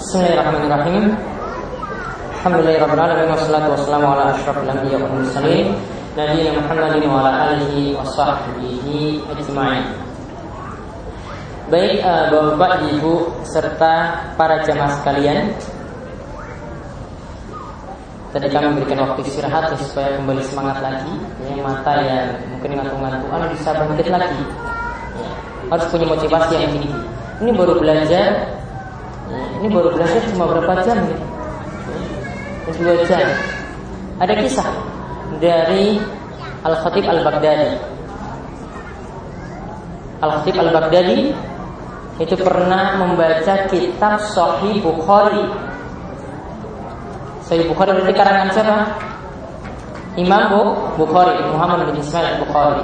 Bismillahirrahmanirrahim. Alhamdulillahirabbil alamin wassalatu wassalamu ala asyrafil anbiya'i wal mursalin nabiyina Muhammadin wa ala alihi washabbihi ajma'in. Baik, Bapak, Ibu serta para jamaah sekalian, tadi kami berikan waktu istirahat supaya kembali semangat lagi. Mata yang mungkin ngantuk-ngantukan bisa bangkit lagi. Harus punya motivasi yang tinggi. Ini baru belajar cuma berapa jam ya? 2 jam. Ada kisah dari Al-Khatib Al-Baghdadi. Al-Khatib Al-Baghdadi itu pernah membaca kitab Sahih Bukhari. Sahih Bukhari berarti karangan siapa? Imam Bukhari, Muhammad bin Ismail Bukhari.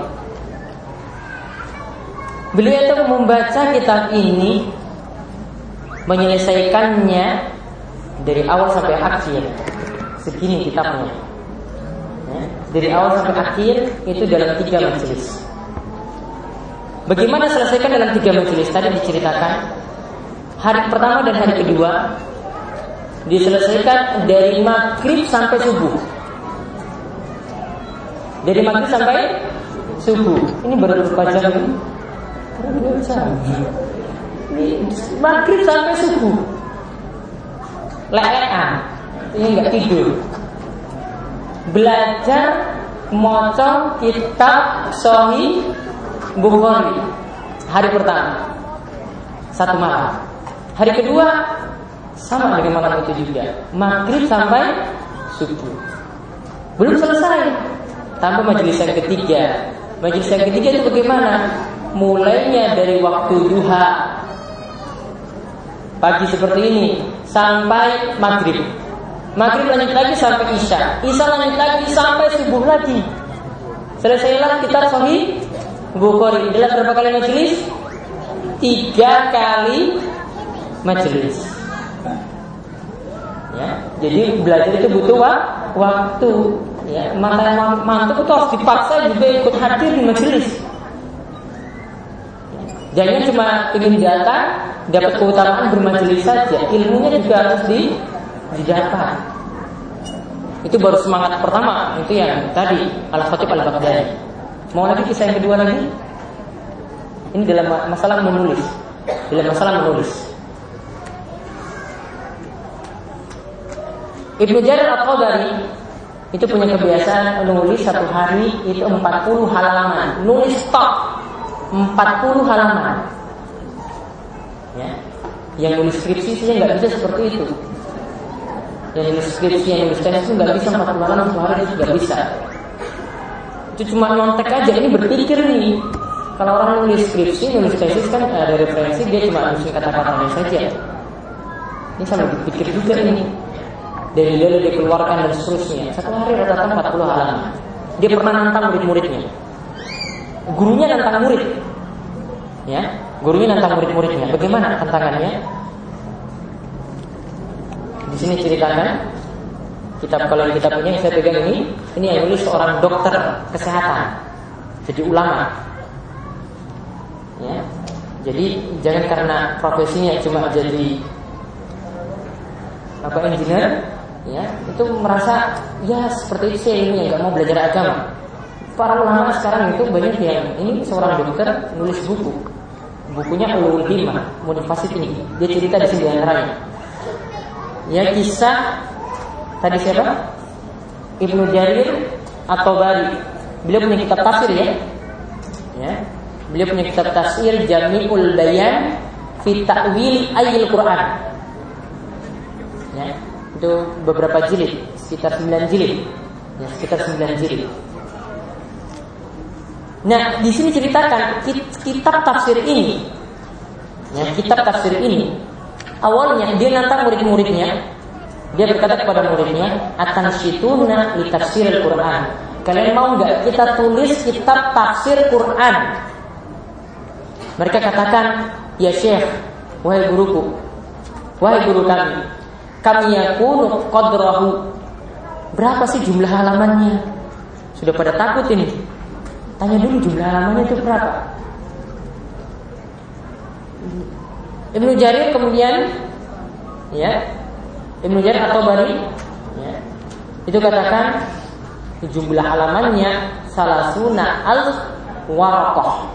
Beliau itu membaca kitab ini, menyelesaikannya dari awal sampai akhir. Segini kitabnya. Dari awal sampai akhir itu dalam 3 majelis. Bagaimana selesaikan dalam 3 majelis? Tadi diceritakan hari pertama dan hari kedua diselesaikan dari maghrib sampai subuh. Dari maghrib sampai subuh. Ini baru berapa jam ini? Baru 2 jam. Maghrib sampai subuh. Le'ean. Ini enggak tidur. Belajar mocong kitab Sahih Bukhari. Hari pertama 1 malam. Hari kedua sama dengan malam itu juga, maghrib sampai subuh. Belum selesai, tambah majelis yang ketiga. Majelis yang ketiga itu bagaimana? Mulainya dari waktu duha pagi seperti ini sampai maghrib. Maghrib lanjut lagi sampai isya. Isya lanjut lagi sampai subuh lagi. Selesailah kitab Sahih Bukhari. Dalam berapa kali majelis? 3 kali majelis. Ya, jadi belajar itu butuh waktu. Ya, mata yang mantuk itu harus dipaksa juga ikut hadir di majelis. Jangan cuma ingin datang, dapat keutamaan bermajelis saja, ilmunya juga harus didapat. Itu baru semangat pertama. Itu yang tadi Al-Khatib Al-Baghdadi. Mau lagi kisah yang kedua lagi? Ini dalam masalah menulis. Ibnu Jarir At-Tabari itu punya kebiasaan nulis 1 hari itu 40 halaman. Nulis tok 40 halaman. Ya. Yang nulis skripsi saja nggak bisa seperti itu. Yang nulis skripsi, yang nulis tesis itu nggak bisa 40 halaman 1 hari, itu nggak bisa. Itu cuma nyontek aja. Ini berpikir nih. Kalau orang nulis skripsi, nulis tesis kan ada referensi, dia cuma nulis kata-katanya saja. Ini sambil berpikir juga ini. Dari dalil dikeluarkan dan seterusnya. 1 hari rata-rata 40 halaman. Dia pernah nantang murid-muridnya. Gurunya nantang murid. Ya, gurunya nantang murid-muridnya. Bagaimana tantangannya? Di sini ceritakan kitab, kalau kitab ini yang saya pegang ini yang nulis seorang dokter kesehatan. Jadi ulama. Ya. Jadi jangan karena profesinya cuma jadi engineer, ya, itu merasa ya seperti itu saya ini nggak mau belajar agama. Para ulama sekarang itu banyak yang ini seorang dokter nulis buku. Bukunya Ulul Himmah, motivasi tinggi. Dia cerita di sini antaranya. Ya, kisah tadi siapa? Ibnu Jarir At-Tabari. Beliau punya kitab tafsir ya. Ya. Beliau punya kitab tafsir Jami'ul Bayan fi Ta'wil Ayil Quran. Ya, itu beberapa jilid, sekitar 9 jilid. Ya, sekitar 9 jilid. Nah, di sini ceritakan kitab tafsir ini. Ya, kitab tafsir ini awalnya dia nantang murid-muridnya. Dia berkata kepada muridnya, "Atanshituna li tafsiril Quran." Kalian mau enggak kita tulis kitab tafsir Quran? Mereka katakan, "Ya Syekh, wahai guruku, wahai guru kami yakunu qadrahu." Berapa sih jumlah halamannya? Sudah pada takut ini. Tanya dulu jumlah halamannya itu berapa. Ibnu Jarir kemudian Ya, Ibnu Jarir At-Tabari ya, itu katakan jumlah halamannya salasuna al-waraqah,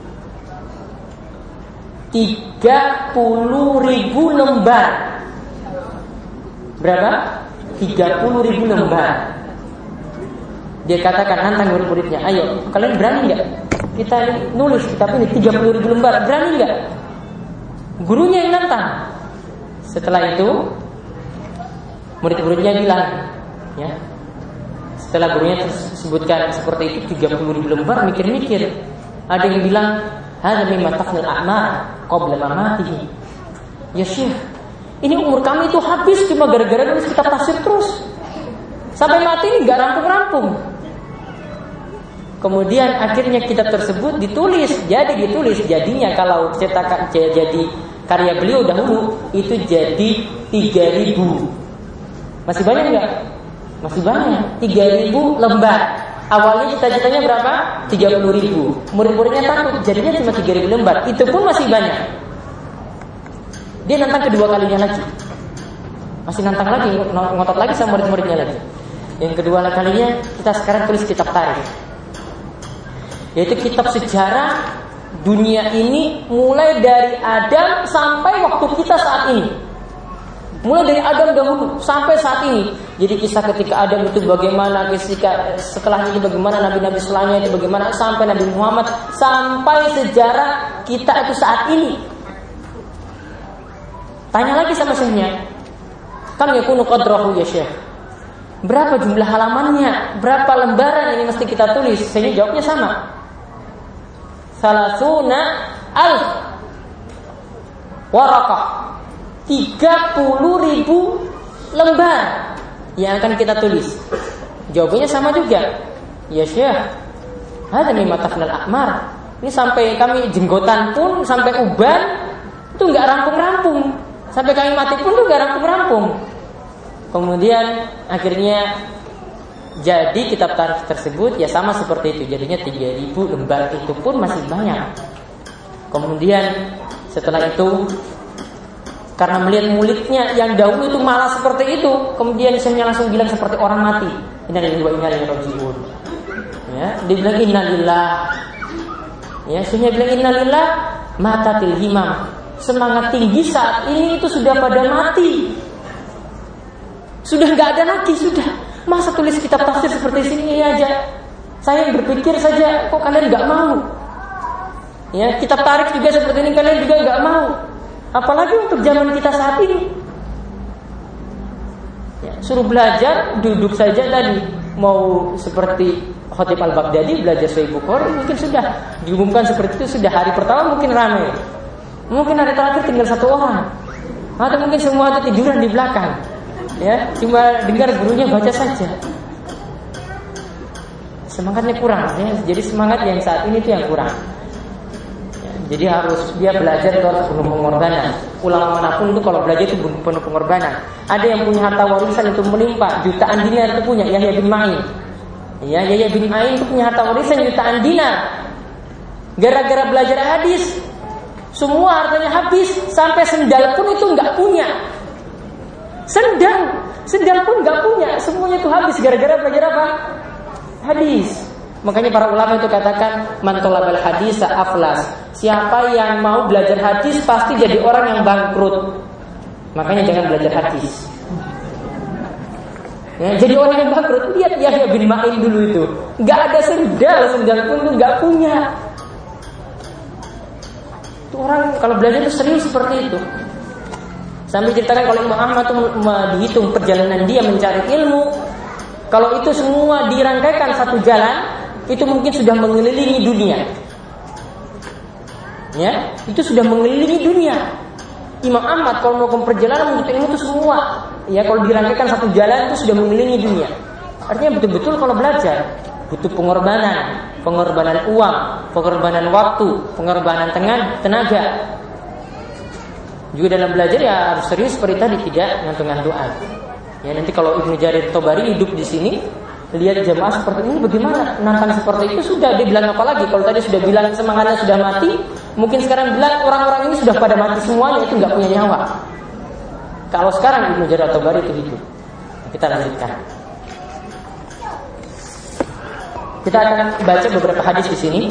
30.000 lembar. Berapa? 30.000 lembar. Dia katakan nantang murid-muridnya, ayo kalian berani nggak kita nulis kitab ini 30.000 lembar, berani nggak? Gurunya yang nantang. Setelah itu murid-muridnya bilang, ya, setelah gurunya sebutkan seperti itu 30.000 lembar, mikir-mikir. Ada yang bilang, hadza mimma tafnil a'mar qabla mamatihi. Ya Syekh, ini umur kami itu habis cuma gara-gara nulis kitab tafsir terus. Sampai mati ini gak rampung-rampung. Kemudian akhirnya kitab tersebut ditulis. Jadinya kalau cetakan jadi karya beliau dahulu itu jadi 3.000. Masih banyak enggak? Masih banyak. 3.000 lembar. Awalnya cita-citanya berapa? 30.000. Murid-muridnya takut, jadinya cuma 3.000 lembar. Itu pun masih banyak. Dia nantang kedua kalinya lagi. Masih nantang lagi, ngotot lagi sama murid-muridnya lagi. Yang kedua kalinya kita sekarang tulis kitab tarikh, yaitu kitab sejarah dunia ini mulai dari Adam sampai waktu kita saat ini. Mulai dari Adam dahulu sampai saat ini. Jadi kisah ketika Adam itu bagaimana, kisah setelahnya itu bagaimana, nabi-nabi setelahnya itu bagaimana, sampai Nabi Muhammad, sampai sejarah kita itu saat ini. Tanya lagi sama syekhnya, kam yakunu qadrahu ya Syekh? Berapa jumlah halamannya? Berapa lembaran ini mesti kita tulis? Saya jawabnya sama. Salasuna alf waraqah, 30.000 lembar yang akan kita tulis. Jawabannya sama juga. Ya Syekh, hadza mimma tafnal a'mar. Ini sampai kami jenggotan pun, sampai uban itu enggak rampung-rampung. Sampai kami mati pun itu enggak rampung-rampung. Kemudian akhirnya jadi kitab tarikh tersebut ya sama seperti itu. Jadinya 3.000 lembar, itu pun masih banyak. Kemudian setelah itu karena melihat muridnya yang dahulu itu malah seperti itu, kemudian syekhnya langsung bilang seperti orang mati. Innalillahi wa inna ilaihi raji'un. Ya, dia bilang innalillah. Ya, syekhnya bilang innalillah, matatil himam. Semangat tinggi saat ini itu sudah pada mati. Sudah nggak ada lagi, sudah. Masa tulis kitab tafsir seperti ini aja? Saya yang berpikir saja, kok kalian nggak mau? Ya, kitab tarikh juga seperti ini kalian juga nggak mau. Apalagi untuk zaman kita saat ini. Ya, suruh belajar, duduk saja tadi. Mau seperti Khatib Al-Baghdadi belajar Sahih Bukhari, mungkin sudah diumumkan seperti itu, sudah hari pertama mungkin ramai. Mungkin hari terakhir tinggal 1 orang. Atau mungkin semua itu tiduran di belakang. Ya, cuma dengar gurunya baca saja. Semangatnya kurang ya. Jadi semangat yang saat ini itu yang kurang ya, jadi harus dia belajar itu harus penuh pengorbanan. Ulama manapun itu kalau belajar itu penuh pengorbanan. Ada yang punya harta warisan itu melimpah, jutaan dinar itu punya, Yahya bin Ma'in. Ya, Yahya bin Ma'in itu punya harta warisan jutaan dinar. Gara-gara belajar hadis, semua hartanya habis, sampai sendal pun itu nggak punya. Sendal pun nggak punya, semuanya itu habis gara-gara belajar apa? Hadis. Makanya para ulama itu katakan man talabal hadisa aflas. Siapa yang mau belajar hadis pasti jadi orang yang bangkrut. Makanya jangan belajar hadis. Ya, jadi orang yang bangkrut. Lihat Yahya bin Ma'in dulu itu, nggak ada sendal pun itu nggak punya. Itu orang kalau belajar itu serius seperti itu. Sampai ceritakan kalau Imam Ahmad itu dihitung perjalanan dia mencari ilmu, kalau itu semua dirangkaikan satu jalan, itu mungkin sudah mengelilingi dunia. Ya, itu sudah mengelilingi dunia. Imam Ahmad kalau mau perjalanan menuntut ilmu itu semua, ya kalau dirangkaikan satu jalan itu sudah mengelilingi dunia. Artinya betul-betul kalau belajar butuh pengorbanan uang, pengorbanan waktu, pengorbanan tenaga. Juga dalam belajar ya harus serius seperti tadi, tidak ngantung-ngantungan. Ya nanti kalau Ibnu Jarir At-Tabari hidup di sini, lihat jamaah seperti ini bagaimana, nantang seperti itu sudah dia bilang apa lagi? Kalau tadi sudah bilang semangatnya sudah mati, mungkin sekarang bilang orang-orang ini sudah pada mati semuanya, itu nggak punya nyawa. Kalau sekarang Ibnu Jarir At-Tabari itu hidup. Kita lanjutkan. Kita akan baca beberapa hadis di sini.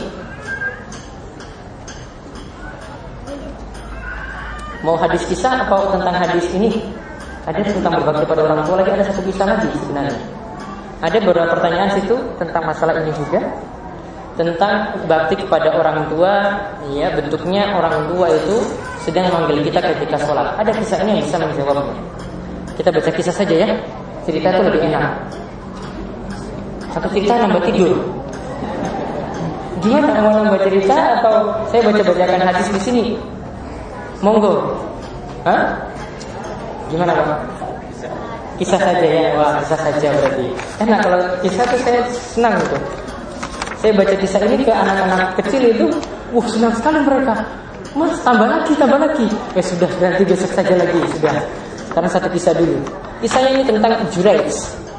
Mau hadis kisah atau tentang hadis ini? Ada tentang berbakti pada orang tua, lagi ada satu kisah lagi sebenarnya. Ada beberapa pertanyaan situ tentang masalah ini juga, tentang bakti kepada orang tua. Ya, bentuknya orang tua itu sedang memanggil kita ketika sholat. Ada kisahnya yang bisa menjawabnya. Kita baca kisah saja ya. Cerita itu lebih enak. Satu cerita nambah tidur. Gimana, mau nambah cerita atau saya baca-bacakan hadis di sini? Monggo. Hah? Gimana Pak? Kisah saja ya. Wah, kisah saja berarti. Enak kalau kisah tuh saya senang gitu. Saya baca kisah ini ke anak-anak kecil itu, senang sekali mereka. Mas, tambah lagi. Ya sudah, nanti besok saja lagi sudah. Karena satu kisah dulu. Kisahnya ini tentang Juraij.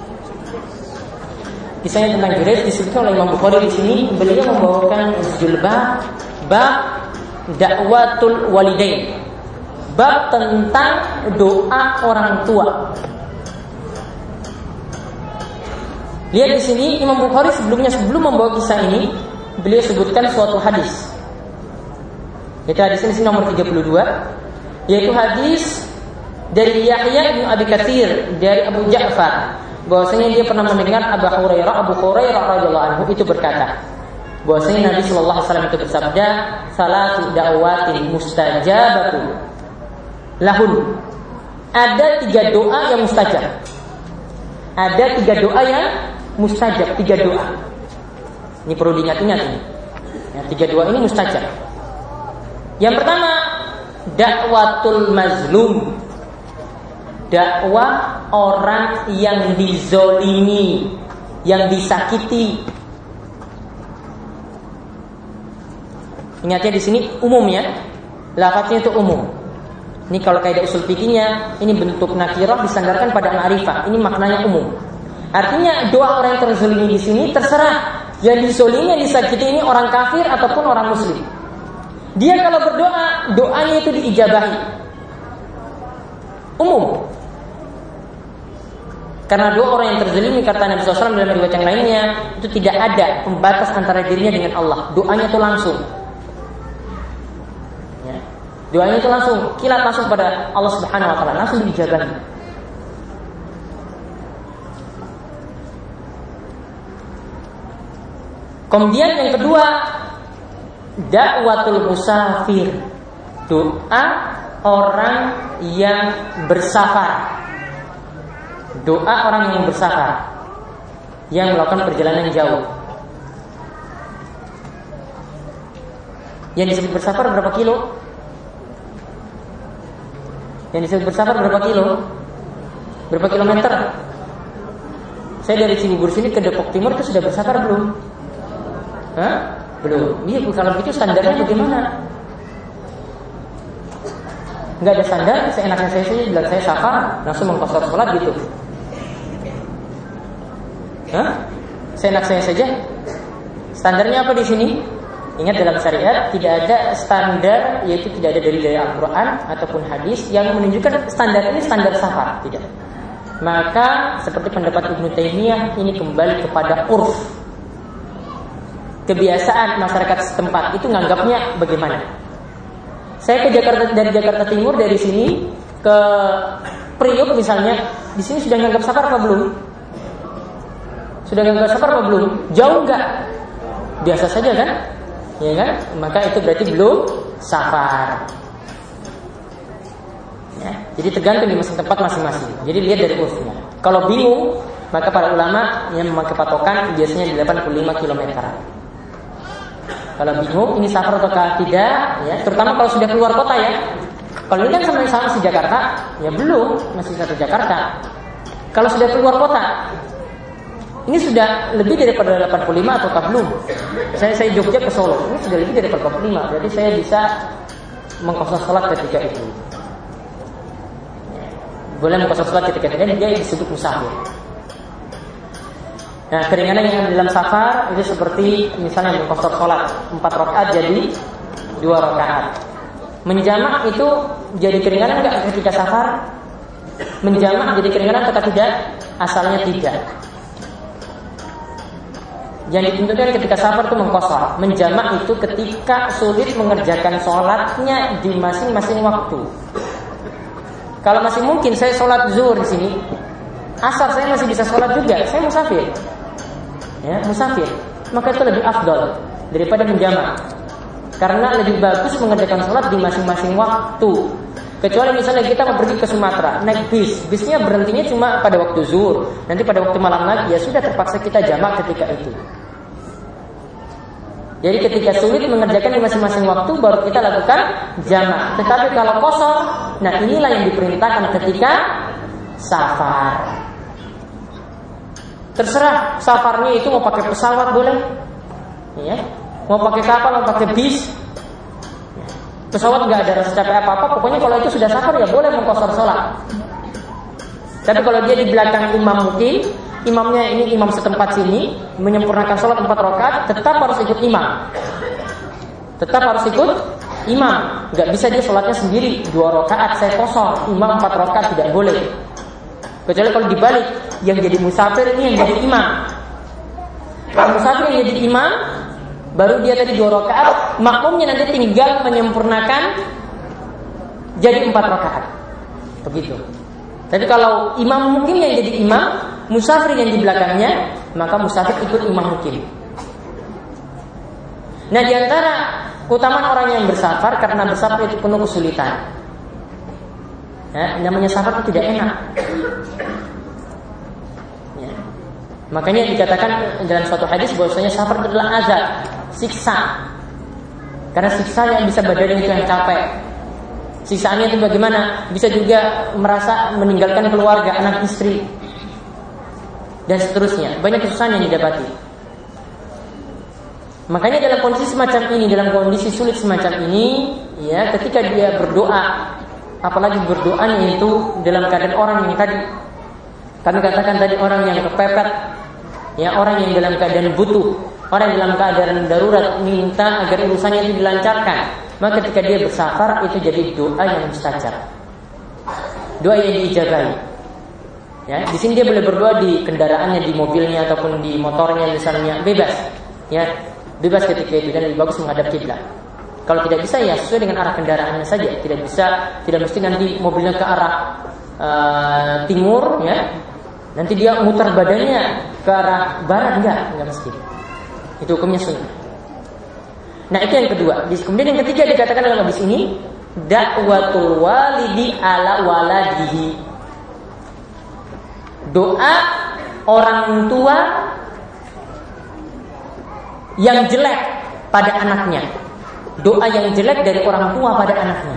Kisahnya tentang Juraij disebutkan oleh Imam Bukhari di sini. Beliau membawakan jilbab bab dakwatul walidain, bab tentang doa orang tua. Lihat di sini Imam Bukhari sebelum membawa kisah ini, beliau sebutkan suatu hadis. Itu hadis ini nomor 32, yaitu hadis dari Yahya bin Abi Katsir dari Abu Ja'far, bahwasanya dia pernah mendengar Abu Hurairah radhiyallahu anhu itu berkata, bahwasanya Nabi sallallahu alaihi wasallam itu bersabda, salatu da'watin mustajabatu lahun. Ada 3 doa yang mustajab. Ada 3 doa yang mustajab, 3 doa. Ini perlu diingat-ingat ini. Ya, 3 doa ini mustajab. Yang pertama, dakwatul mazlum. Dakwah orang yang dizolimi, yang disakiti. Ingatnya di sini umum ya. Lafadznya itu umum. Ini kalau kaidah usul fikihnya, ini bentuk nakirah disandarkan pada ma'rifah. Ini maknanya umum. Artinya doa orang yang terzalimi di sini terserah yang dizalimi, yang disakiti ini orang kafir ataupun orang muslim. Dia kalau berdoa, doanya itu diijabahi. Umum. Karena doa orang yang terzalimi, kata Nabi SAW dalam riwayat yang lainnya, itu tidak ada pembatas antara dirinya dengan Allah. Doanya itu langsung. Ya. Doanya itu langsung, kilat langsung pada Allah Subhanahu Wa Taala, langsung diijabahi. Kemudian yang kedua, dakwatul musafir. Doa orang yang bersafar. Doa orang yang bersafar, yang melakukan perjalanan jauh. Yang disebut bersafar berapa kilo? Yang disebut bersafar berapa kilo? Berapa kilometer? Saya dari Cibubur sini ke Depok Timur itu sudah bersafar belum? Hah? Belum. Iya, kalau begitu standarnya bagaimana? Enggak ada standar, seenaknya saya saja bilang saya safar, langsung mengqashar sholat gitu. Hah? Seenak saya saja. Standarnya apa di sini? Ingat, dalam syariat tidak ada standar, yaitu tidak ada dari Al-Quran ataupun hadis yang menunjukkan standar ini standar safar, tidak. Maka seperti pendapat Ibnu Taimiyah, ini kembali kepada urf, kebiasaan masyarakat setempat itu nganggapnya bagaimana. Saya ke Jakarta, dari Jakarta Timur, dari sini ke Priok misalnya, di sini sudah nganggap safar apa belum? Sudah nganggap safar apa belum? Jauh enggak? Biasa saja kan? Ya kan? Maka itu berarti belum safar. Ya, jadi tergantung di tempat masing-masing. Jadi lihat dari urfnya. Kalau bingung, maka para ulama yang memakai patokan biasanya di 85 km. Kalau bingung ini safar atau tidak, ya, terutama kalau sudah keluar kota ya. Kalau ini kan sama-sama di Jakarta, ya belum, masih satu Jakarta. Kalau sudah keluar kota, ini sudah lebih daripada 85 atau belum? Saya Jogja ke Solo, ini sudah lebih daripada 85, berarti saya bisa mengqashar salat ketika itu. Boleh mengqashar salat ketika itu, dan dia disebut musafir. Nah, keringanan yang dalam safar itu seperti misalnya mengqashar salat 4 rakaat jadi 2 rakaat. Menjamak itu jadi keringanan enggak ketika safar? menjamak jadi keringanan atau tidak? Asalnya tidak. Yang ditentukan ketika safar itu mengqashar. Menjamak itu ketika sulit mengerjakan sholatnya di masing-masing waktu. Kalau masih mungkin saya sholat zuhur di sini, asar saya masih bisa sholat juga, saya musafir, ya musafir, maka itu lebih afdal daripada menjamak. Karena lebih bagus mengerjakan sholat di masing-masing waktu. Kecuali misalnya kita mau pergi ke Sumatera, naik bisnya berhentinya cuma pada waktu zuhur, nanti pada waktu malam lagi, ya sudah terpaksa kita jamak ketika itu. Jadi ketika sulit mengerjakan di masing-masing waktu baru kita lakukan jamak. Tetapi kalau qashar, nah inilah yang diperintahkan ketika safar. Terserah safarnya itu mau pakai pesawat boleh, ya. Mau pakai kapal, mau pakai bis. Pesawat nggak ada rasa capek apa-apa. Pokoknya kalau itu sudah safar ya boleh mengqashar sholat. Tapi kalau dia di belakang imam mungkin, imamnya ini imam setempat sini menyempurnakan sholat 4 rakaat, tetap harus ikut imam. Tetap harus ikut imam. Nggak bisa dia sholatnya sendiri 2 rakaat saya kosong, imam 4 rakaat tidak boleh. Kecuali kalau dibalik, yang jadi musafir ini yang jadi imam. Kalau musafir yang jadi imam, baru dia tadi 2 rakaat, makmumnya nanti tinggal menyempurnakan jadi 4 rakaat. Begitu. Tapi kalau imam mungkin yang jadi imam, musafir yang di belakangnya, maka musafir ikut imam mukim. Nah, di antara keutamaan orang yang bersafar, karena bersafar itu penuh kesulitan. Ya, namanya safar itu tidak enak. Ya. Makanya dikatakan dalam suatu hadis bahwasanya safar itu adalah azab, siksa. Karena siksa yang bisa badan itu yang capek. Siksaannya itu bagaimana? Bisa juga merasa meninggalkan keluarga, anak istri, dan seterusnya. Banyak kesusahan yang didapati. Makanya dalam kondisi semacam ini, dalam kondisi sulit semacam ini, ya, ketika dia berdoa, apalagi berdoanya itu dalam keadaan orang yang tadi kami katakan tadi, orang yang kepepet, ya, orang yang dalam keadaan butuh, orang yang dalam keadaan darurat, minta agar urusannya itu dilancarkan. Maka ketika dia bersafar itu jadi doa yang mustajab, doa yang diijabahi. Ya, di sini dia boleh berdoa di kendaraannya, di mobilnya ataupun di motornya misalnya, bebas. Ya, bebas ketika itu, dan lebih bagus menghadap kiblat. Kalau tidak bisa ya sesuai dengan arah kendaraannya saja. Tidak mesti nanti mobilnya ke arah timur, ya. Nanti dia muter badannya ke arah barat, enggak mesti. Itu hukumnya sunnah. Nah, itu yang kedua. Kemudian yang ketiga dikatakan dalam hadis ini, dakwatul walidi ala waladihi. Doa orang tua yang jelek pada anaknya. Doa yang jelek dari orang tua pada anaknya.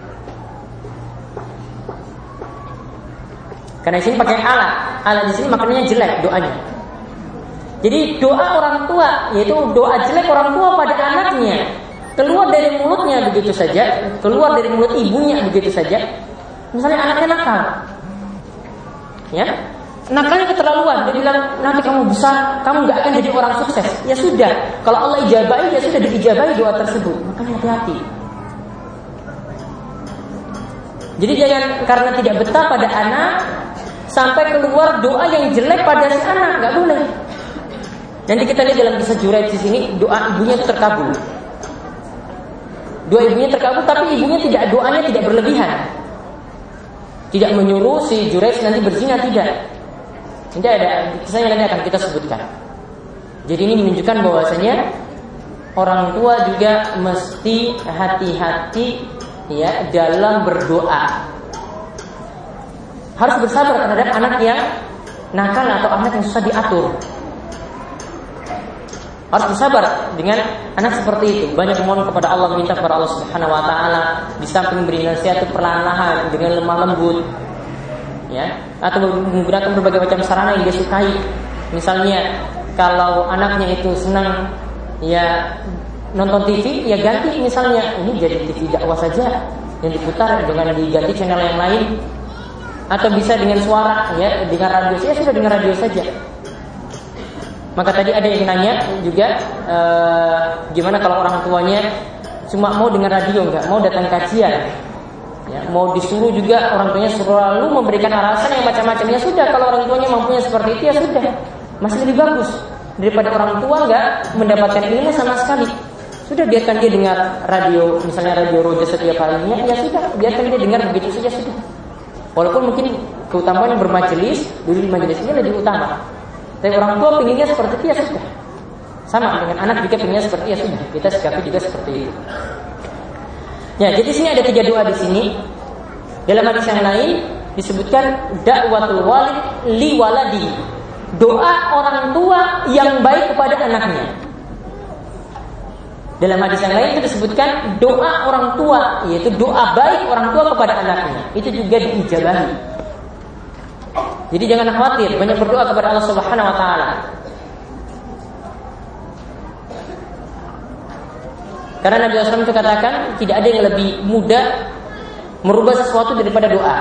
Karena di sini pakai alat di sini maknanya jelek doanya. Jadi doa orang tua, yaitu doa jelek orang tua pada anaknya, keluar dari mulutnya begitu saja, keluar dari mulut ibunya begitu saja. Misalnya anaknya nakal, ya, nakalnya keterlaluan. Dia bilang nanti kamu besar, kamu nggak akan jadi orang sukses. Ya sudah, kalau Allah ijabahi, ya sudah diijabahi doa tersebut. Makanya hati-hati. Jadi jangan karena tidak betah pada anak sampai keluar doa yang jelek pada si anak, nggak boleh. Nanti kita lihat dalam kisah Juraij di sini, doa ibunya itu terkabul. Doa ibunya terkabul, tapi ibunya doanya tidak berlebihan. Tidak menyuruh si Juraij nanti berzina, tidak. Nanti ada kisahnya, nanti akan kita sebutkan. Jadi ini menunjukkan bahwasanya orang tua juga mesti hati-hati, ya, dalam berdoa. Harus bersabar terhadap anak yang nakal atau anak yang susah diatur. Harus bersabar dengan anak seperti itu. Banyak memohon kepada Allah, minta kepada Allah Subhanahu wa taala, di samping beri nasihat itu perlahan-lahan dengan lemah lembut, ya, atau menggunakan berbagai macam sarana yang dia sukai. Misalnya kalau anaknya itu senang, ya, nonton TV, ya ganti misalnya ini jadi TV dakwah saja yang diputar, dengan diganti channel yang lain. Atau bisa dengan suara, ya, dengan radio saja, sudah dengan radio saja. Maka tadi ada yang nanya juga, gimana kalau orang tuanya cuma mau dengar radio, nggak mau datang kajian, Ya, mau disuruh juga orang tuanya selalu memberikan alasan yang macam-macam. Ya sudah, kalau orang tuanya mampunya seperti itu ya sudah, masih lebih bagus daripada orang tua nggak mendapatkan ilmu sama sekali. Sudah, biarkan dia dengar radio, misalnya radio Roja setiap harinya, ya sudah, biarkan dia dengar begitu saja sudah. Walaupun mungkin keutamaan bermajelis, dulu di majelis ini lebih utama. Tapi orang tua pengennya seperti itu ya sudah. Sama dengan anak juga pengennya seperti ya sudah, kita sikapi juga seperti itu. Ya, jadi sini ada 3 doa di sini. Dalam hadis yang lain disebutkan da'watul walid li waladi. Doa orang tua yang baik kepada anaknya. Dalam hadis yang lain itu disebutkan doa orang tua, yaitu doa baik orang tua kepada anaknya. Itu juga diijabahi. Jadi jangan khawatir, banyak berdoa kepada Allah Subhanahu wa taala. Karena Nabi SAW itu katakan tidak ada yang lebih mudah merubah sesuatu daripada doa.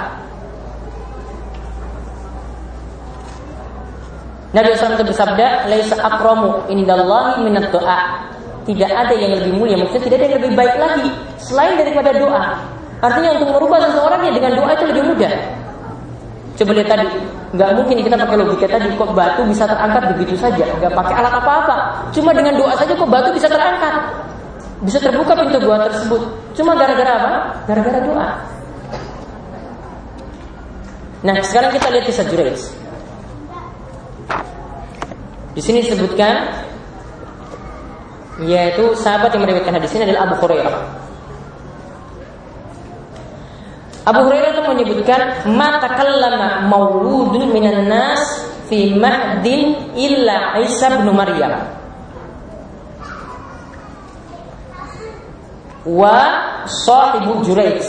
Nabi SAW itu bersabda, "Laisa akramu indallahi minad doa." Tidak ada yang lebih mulia, maksudnya tidak ada yang lebih baik lagi selain daripada doa. Artinya untuk merubah seseorang ya dengan doa itu lebih mudah. Coba lihat tadi, nggak mungkin kita pakai logika tadi kok batu bisa terangkat begitu saja, nggak pakai alat apa-apa. Cuma dengan doa saja kok batu bisa terangkat, bisa terbuka pintu gua tersebut. Cuma gara-gara apa? Gara-gara doa. Nah, sekarang kita lihat kisah Juraij. Di sini disebutkan, yaitu sahabat yang meriwayatkan hadis ini adalah Abu Hurairah. Abu Hurairah itu menyebutkan, "Ma takallama mauludun minan nas fi mahdin illa Isa bin Maryam." Wa sahibu Juraij.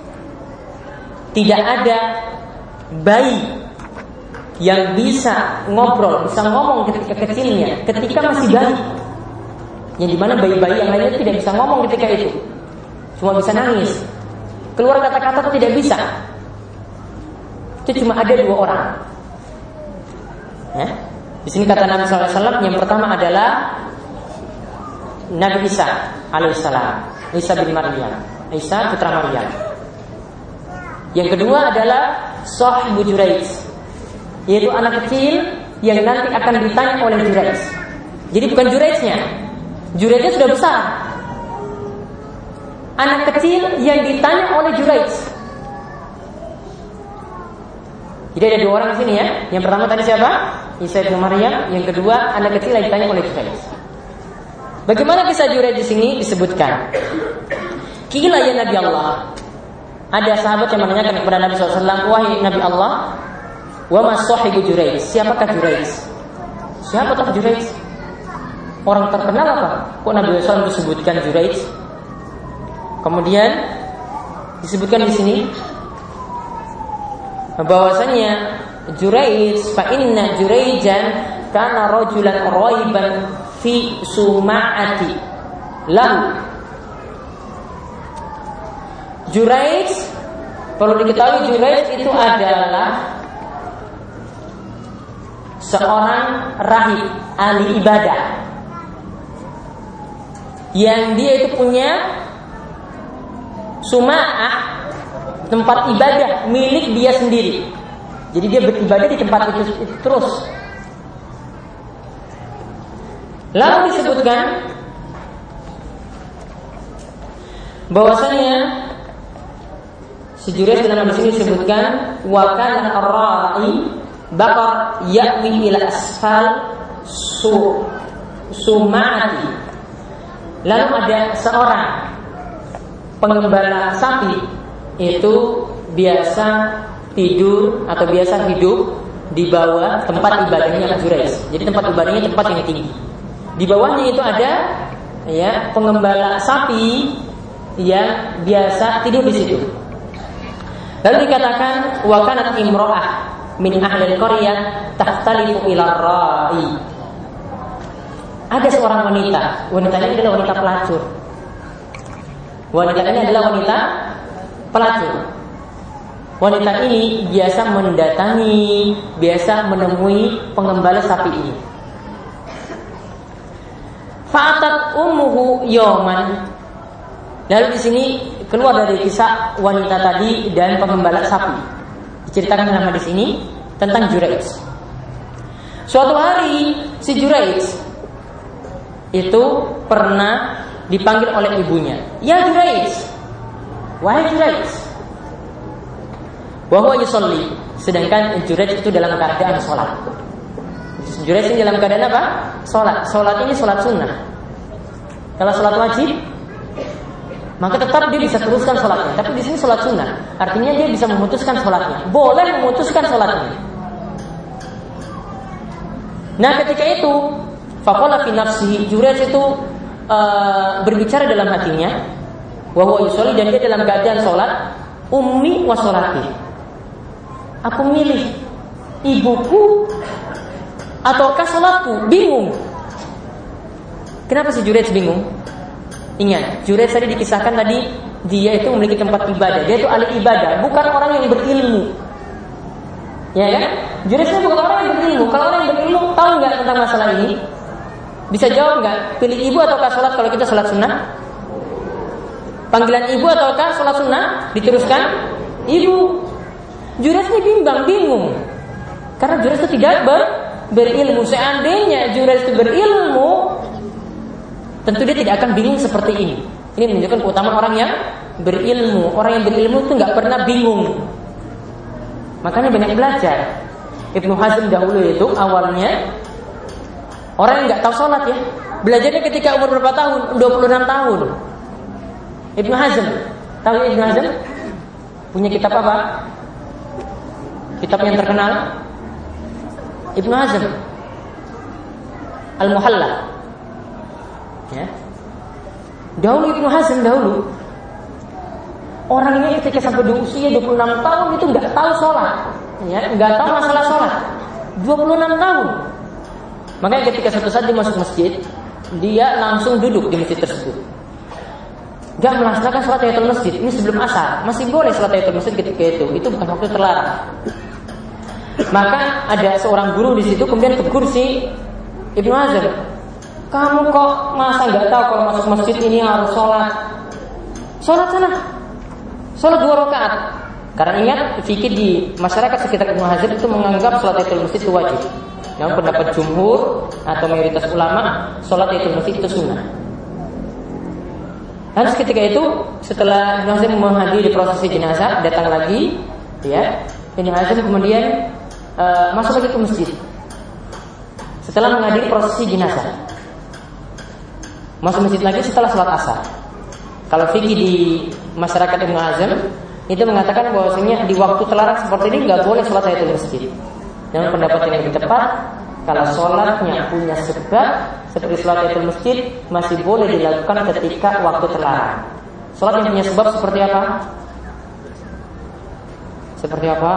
Tidak ada bayi yang bisa ngobrol, bisa ngomong ketika kecilnya, ketika masih bayi. Yang dimana bayi-bayi yang lainnya tidak bisa ngomong ketika itu, cuma bisa nangis, keluar kata-kata itu tidak bisa. Itu cuma ada 2 orang. Ya? Di sini kata Nabi SAW, yang pertama adalah Nabi Isa alaihissalam, Isa bin Maryam, Isa putra Maryam. Yang kedua adalah sahibu Juraij, yaitu anak kecil yang nanti akan ditanya oleh Juraij. Jadi bukan Juraijnya, Juraijnya sudah besar. Anak kecil yang ditanya oleh Juraij. Jadi ada 2 orang di sini ya. Yang pertama tadi siapa? Isa bin Maryam. Yang kedua anak kecil yang ditanya oleh Juraij. Bagaimana kisah Juraij di sini disebutkan? Qila ya Nabi Allah. Ada sahabat yang menanyakan kepada Nabi SAW, "Wahai Nabi Allah, wa ma sahibu Juraij? Siapakah Juraij? Siapakah Juraij? Orang terkenal apa? Kok Nabi SAW disebutkan Juraij?" Kemudian disebutkan di sini bahwasanya Juraij, fa inna Juraijan kana rajulan raiban fi suma'ati lahu. Juraij, perlu diketahui Juraij itu adalah seorang rahib ahli ibadah yang dia itu punya suma'ah, tempat ibadah milik dia sendiri. Jadi dia beribadah di tempat itu terus. Lalu disebutkan bahwasanya si Juraij dalam di sini disebutkan wa kana ar-ra'i baqar ya'wi ila asfal suma'ati. Lalu ada seorang pengembala sapi itu biasa tidur atau biasa hidup di bawah tempat ibadahnya Juraij. Jadi tempat ibadahnya tempat yang tinggi. Di bawahnya itu ada ya pengembala sapi yang biasa tidur di situ. Lalu dikatakan wa kanat imra'ah min ahli al-qaryah tahtalifu ila ar-ra'i. Ada seorang wanita. Wanita ini adalah wanita pelacur. Wanita ini adalah wanita pelacur. Wanita ini biasa mendatangi, biasa menemui pengembala sapi ini. Fa'atat ummuhu yawman. Lalu di sini keluar dari kisah wanita tadi dan pengembala sapi. Diceritakan dalam hadis ini tentang Juraij. Suatu hari si Juraij itu pernah dipanggil oleh ibunya. Ya Juraij, wahai Juraij. Wa huwa yusalli, sedangkan Juraij itu dalam keadaan sholat. Juraij ini dalam keadaan apa? Sholat. Sholat ini sholat sunnah. Kalau sholat wajib, maka tetap dia bisa teruskan sholatnya. Tapi di sini sholat sunnah, artinya dia bisa memutuskan sholatnya. Boleh memutuskan sholatnya. Nah ketika itu, faqala fi nafsihi, Juraij itu berbicara dalam hatinya, wa huwa yusalli, dan dia dalam keadaan sholat, ummi wa sholati. Aku milih ibuku ataukah sholatku? Bingung. Kenapa si Juraij bingung? Ingat, Juraij tadi dikisahkan tadi dia itu memiliki tempat ibadah. Dia itu ahli ibadah, bukan orang yang berilmu. Ya kan? Juraij itu bukan orang yang berilmu. Kalau orang yang berilmu tahu nggak tentang masalah ini? Bisa jawab nggak? Pilih ibu ataukah sholat kalau kita sholat sunnah? Panggilan ibu ataukah sholat sunnah? Diteruskan ibu. Juraij ini bingung. Karena Juraij itu tidak berilmu. Seandainya Juraij itu berilmu, tentu dia tidak akan bingung seperti ini. Ini menunjukkan keutamaan orang yang berilmu. Orang yang berilmu itu nggak pernah bingung. Makanya banyak belajar. Ibnu Hazm dahulu itu awalnya orang yang nggak tahu sholat ya. Belajarnya ketika umur berapa tahun? 26 tahun. Ibnu Hazm, tahu Ibnu Hazm? Punya kitab apa? Kitab yang terkenal Ibnu Hazm, Al-Muhalla. Ya. Dahulu Ibnu Hazm orangnya ketika sampai di usia 26 tahun itu nggak tahu sholat, ya, nggak tahu masalah sholat. 26 tahun. Makanya ketika suatu saat dia masuk masjid, dia langsung duduk di masjid tersebut. Gak melaksanakan sholat tahiyatul masjid. Ini sebelum asar, masih boleh sholat tahiyatul masjid ketika itu. Itu bukan waktu terlarang. Maka ada seorang guru di situ kemudian tegur si Ibnu Hazm. Kamu kok masa nggak tahu kalau masuk masjid ini harus sholat? Sholat sana, sholat 2 rakaat. Karena ingat fikih di masyarakat sekitar Ibnu Hazm itu menganggap sholat tahiyatul masjid itu wajib. Namun pendapat jumhur atau mayoritas ulama, sholat tahiyatul masjid itu sunnah. Harus ketika itu setelah Ibnu Hazm menghadiri prosesi jenazah, datang lagi, ya, Ibnu Hazm kemudian masuk lagi ke masjid. Setelah menghadiri prosesi jenazah, masuk masjid lagi setelah sholat asar. Kalau fikih di masyarakat Ibnu Hazm itu mengatakan bahwasanya di waktu terlarang seperti ini nggak boleh sholat tahiyatul masjid. Namun pendapat yang lebih tepat, kalau sholatnya punya sebab seperti sholat tahiyatul masjid masih boleh dilakukan ketika waktu terlarang. Sholat yang punya sebab seperti apa? Seperti apa?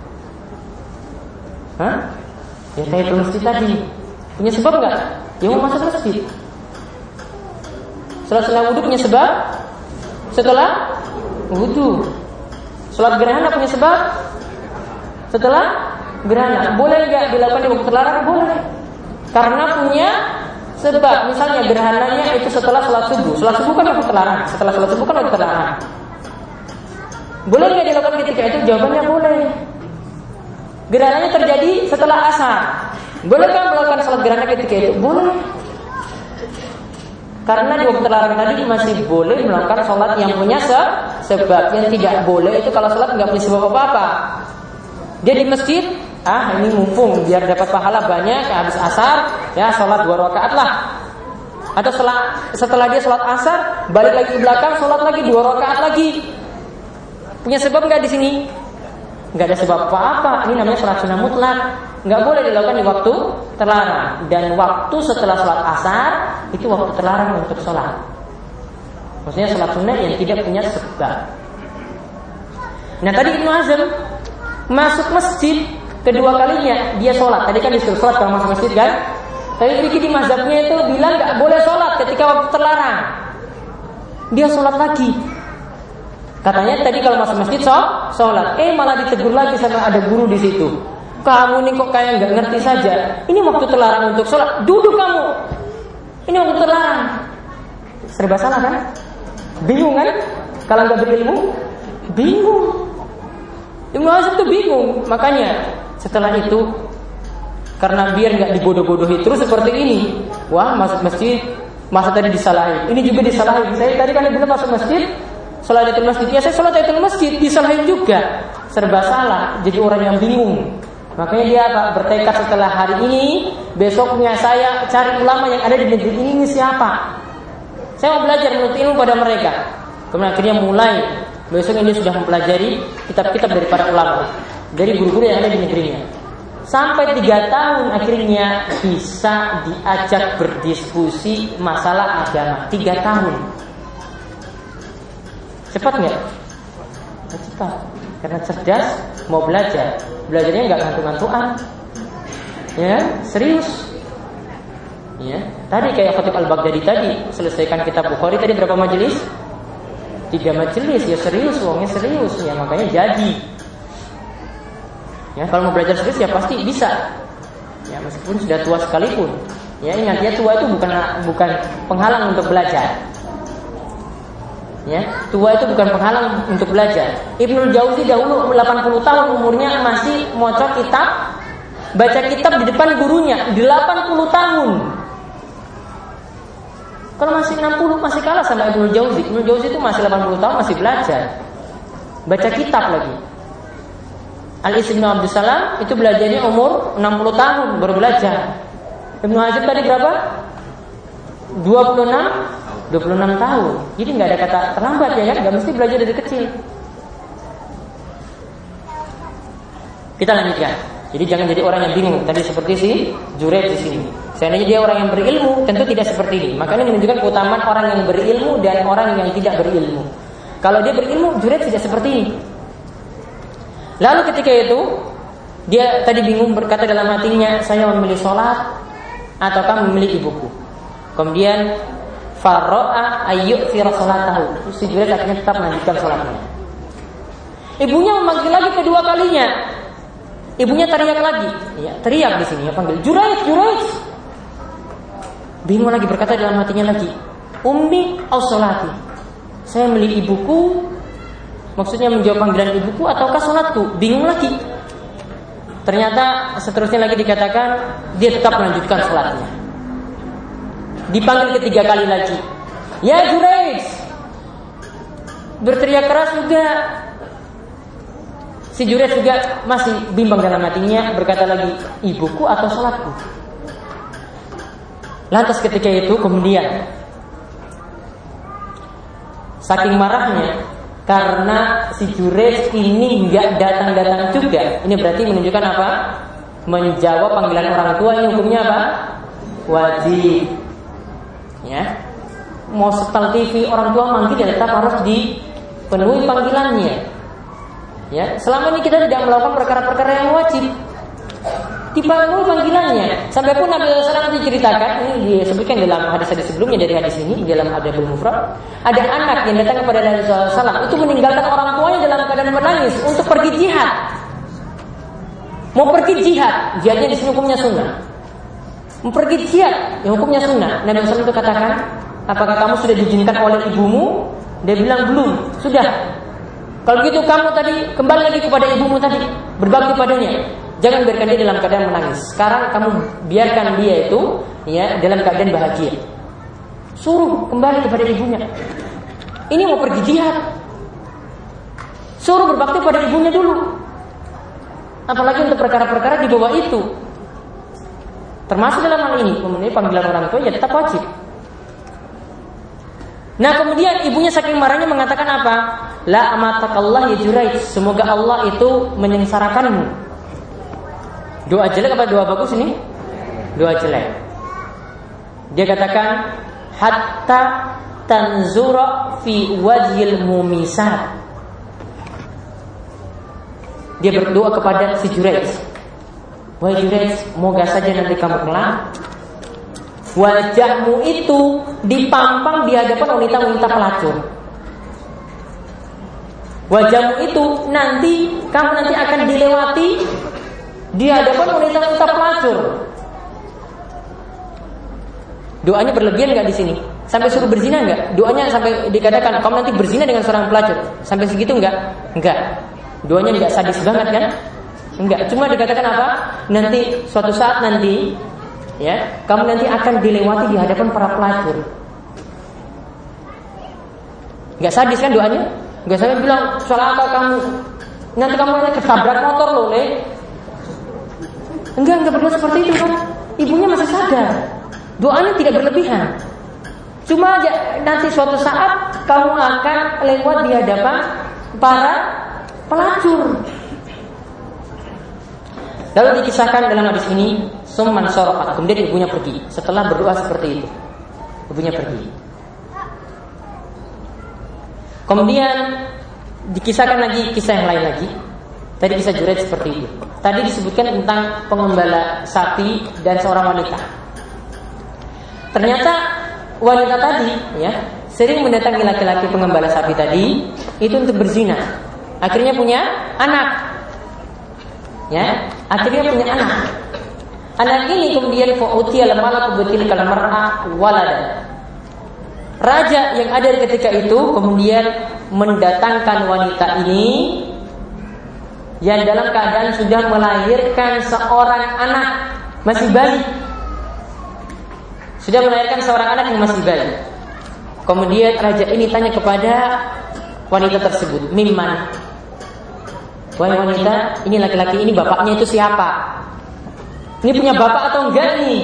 Hah? Ya tahiyatul masjid tadi punya sebab nggak? Ya mau masuk masjid. Sholat sunnah wudu punya sebab? Setelah wudu. Sholat gerhana punya sebab? Setelah gerhana. Boleh nggak dilakukan di waktu terlarang? Boleh. Karena punya sebab. Misalnya gerhananya itu setelah sholat subuh. Sholat subuh kan waktu terlarang. Setelah sholat subuh kan waktu terlarang. Boleh nggak dilakukan ketika itu? Jawabannya boleh. Gerhananya terjadi setelah asar. Bolehkah melakukan sholat gerhana ketika itu? Boleh. Karena di waktu terlarang tadi masih boleh melakukan sholat yang punya sebab. Yang tidak boleh itu kalau sholat nggak punya sebab apa-apa. Dia di masjid, ini mumpung biar dapat pahala banyak habis asar, ya sholat 2 rakaat lah. Atau setelah dia sholat asar, balik lagi ke belakang, sholat lagi 2 rakaat lagi. Punya sebab nggak di sini? Nggak ada sebab apa-apa. Ini namanya sholat sunnah mutlak. Nggak boleh dilakukan di waktu terlarang. Dan waktu setelah sholat asar itu waktu terlarang untuk sholat. Maksudnya sholat sunnah yang tidak punya sebab. Nah tadi Ibnu Hazm masuk masjid kedua kalinya dia sholat. Tadi kan disuruh sholat kalau masuk masjid kan. Tapi fikih di mazhabnya itu bilang nggak boleh sholat ketika waktu terlarang. Dia sholat lagi. Katanya tadi kalau masuk masjid sholat. Malah ditegur lagi sama ada guru di situ. Kamu nih kok kayak nggak ngerti saja. Ini waktu terlarang untuk sholat. Duduk kamu. Ini waktu terlarang. Serba salah kan? Bingung kan? Kalau nggak berilmu, bingung. Ibnu Hazm tuh bingung. Makanya setelah itu, karena biar nggak dibodoh-bodohi terus seperti ini, wah masuk masjid, masa tadi disalahin, ini juga disalahin. Saya tadi kan bilang masuk masjid, sholat tahiyatul masjid, ya saya sholat tahiyatul masjid, disalahin juga, serba salah, jadi orang yang bingung. Makanya dia bertekad setelah hari ini, besoknya saya cari ulama yang ada di negeri ini siapa. Saya mau belajar menuntut ilmu pada mereka. Kemudian akhirnya mulai besok ini sudah mempelajari kitab-kitab dari para ulama, dari guru-guru yang ada di negerinya. Sampai 3 tahun akhirnya bisa diajak berdiskusi masalah agama. 3 tahun. Cepat nggak? Cepat. Karena cerdas, mau belajar. Belajarnya nggak ngantuk-ngantukan. Ya, serius. Ya, tadi kayak Khatib Al-Baghdadi tadi, selesaikan kitab Bukhari tadi berapa majelis? 3 majelis, ya serius, uangnya serius, ya makanya jadi. Ya, kalau mau belajar serius ya pasti bisa. Ya, meskipun sudah tua sekalipun. Ya, ingat ya, tua itu bukan penghalang untuk belajar. Ya, tua itu bukan penghalang untuk belajar. Ibnul Jauzi dahulu 80 tahun umurnya masih baca kitab di depan gurunya 80 tahun. Kalau masih 60 masih kalah sama Ibnul Jauzi. Ibnul Jauzi itu masih 80 tahun masih belajar. Baca kitab lagi. Al-Is bin Abdus Salam itu belajarnya umur 60 tahun baru belajar. Ibnu Hazm tadi berapa? 26 tahun. Jadi nggak ada kata terlambat ya kan? Nggak mesti belajar dari kecil. Kita lanjutkan. Jadi jangan jadi orang yang bingung. Tadi seperti si Jureid di sini. Seandainya dia orang yang berilmu, tentu tidak seperti ini. Makanya menunjukkan keutamaan orang yang berilmu dan orang yang tidak berilmu. Kalau dia berilmu, Jureid tidak seperti ini. Lalu ketika itu dia tadi bingung, berkata dalam hatinya, saya memilih sholat ataukah memilih ibuku. Kemudian farro'a ayyu'thira sholatahu. Si Jureid akhirnya tetap melanjutkan sholatnya. Ibunya memanggil lagi kedua kalinya. Ibunya teriak lagi, ya, teriak di sini, ya, panggil Jureid, Jureid. Bingung lagi, berkata dalam hatinya lagi, ummi au sholati. Saya memilih ibuku, maksudnya menjawab panggilan ibuku ataukah sholatku? Bingung lagi. Ternyata seterusnya lagi dikatakan dia tetap melanjutkan sholatnya. Dipanggil ketiga kali lagi, ya Jureid. Berteriak keras juga. Si Jureid juga masih bimbang dalam hatinya, berkata lagi, ibuku atau sholatku? Lantas ketika itu kemudian saking marahnya karena si Jureid ini nggak datang-datang juga. Ini berarti menunjukkan apa? Menjawab panggilan orang tua ini hukumnya apa? Wajib. Ya, mau setel TV orang tua manggil ya tetap harus dipenuhi panggilannya. Ya, selama ini kita tidak melakukan perkara-perkara yang wajib, dipenuhi panggilannya. Sampai pun Nabi SAW diceritakan, ini disebutkan dalam hadis-hadis sebelumnya dari hadis ini, dalam Adabul Mufrad, ada anak yang datang kepada Nabi SAW itu meninggalkan orang tuanya dalam keadaan menangis untuk pergi jihad. Mau pergi jihad, jihadnya di sini hukumnya sunnah. Mau pergi jihad, ya hukumnya sunnah. Nabi SAW itu katakan, apakah kamu sudah diizinkan oleh ibumu? Dia bilang belum. Sudah. Kalau gitu kamu tadi kembali lagi kepada ibumu tadi, berbakti padanya. Jangan biarkan dia dalam keadaan menangis. Sekarang kamu biarkan dia itu ya dalam keadaan bahagia. Suruh kembali kepada ibunya. Ini mau pergi jihad. Suruh berbakti pada ibunya dulu. Apalagi untuk perkara-perkara di bawah itu. Termasuk dalam hal ini memenuhi panggilan orang tua ya tetap wajib. Nah kemudian ibunya saking marahnya mengatakan apa? La amatakallah ya Jureid, semoga Allah itu menyengsarakanmu. Doa jelek apa doa bagus ini? Doa jelek. Dia katakan hatta tanzura fi wajhil mumisat. Dia berdoa kepada si Jureid. Wahai Jureid, moga saja nanti kamu kelak wajahmu itu dipampang di hadapan wanita-wanita pelacur. Wajahmu itu kamu nanti akan dilewati di hadapan wanita-wanita pelacur. Doanya berlebihan nggak di sini? Sampai suruh berzina enggak? Doanya sampai dikatakan kamu nanti berzina dengan seorang pelacur. Sampai segitu enggak? Enggak. Doanya enggak sadis banget kan? Enggak. Cuma dikatakan apa? Nanti suatu saat nanti, ya, kamu nanti akan dilewati di hadapan para pelacur. Enggak sadis kan doanya? Enggak sampai bilang soal apa kamu? Nanti kamu akan ketabrak motor loh, Le. Enggak berdoa seperti itu kan? Ibunya masih sadar. Doanya tidak berlebihan. Cuma aja nanti suatu saat kamu akan lewat di hadapan para pelacur. Lalu dikisahkan dalam hadis ini, summan sarafa, kemudian ibunya pergi. Setelah berdoa seperti itu, ibunya pergi. Kemudian dikisahkan lagi kisah yang lain lagi. Tadi kisah Juraij seperti itu. Tadi disebutkan tentang pengembala sapi dan seorang wanita. Ternyata wanita tadi, ya, sering mendatangi laki-laki pengembala sapi tadi itu untuk berzina. Akhirnya punya anak. Ya, akhirnya punya anak. Anak ini kemudian fa'utiyal malak bitilkal mar'a waladan. Raja yang ada ketika itu kemudian mendatangkan wanita ini yang dalam keadaan sudah melahirkan seorang anak masih bayi. Sudah melahirkan seorang anak yang masih bayi. Kemudian raja ini tanya kepada wanita tersebut, "Mimman?" Wahai wanita, ini laki-laki ini bapaknya itu siapa? Ini punya bapak atau enggak nih?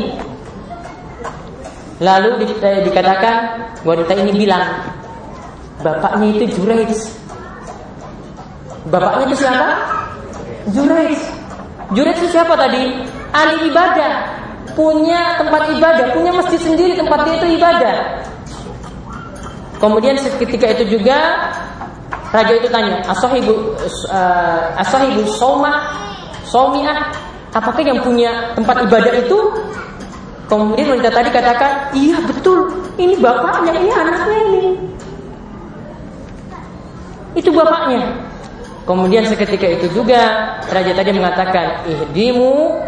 Lalu dikatakan wanita ini bilang, bapaknya itu Juraij. Bapaknya itu siapa? Juraij. Juraij itu siapa tadi? Ahli ibadah, punya tempat ibadah, punya masjid sendiri tempat dia itu ibadah. Kemudian ketika itu juga raja itu tanya, asahibu somi'ah, apakah yang punya tempat ibadah itu? Kemudian wanita tadi katakan, iya betul, ini bapaknya, ini anaknya ini. Itu bapaknya. Kemudian seketika itu juga raja tadi mengatakan, ihdimu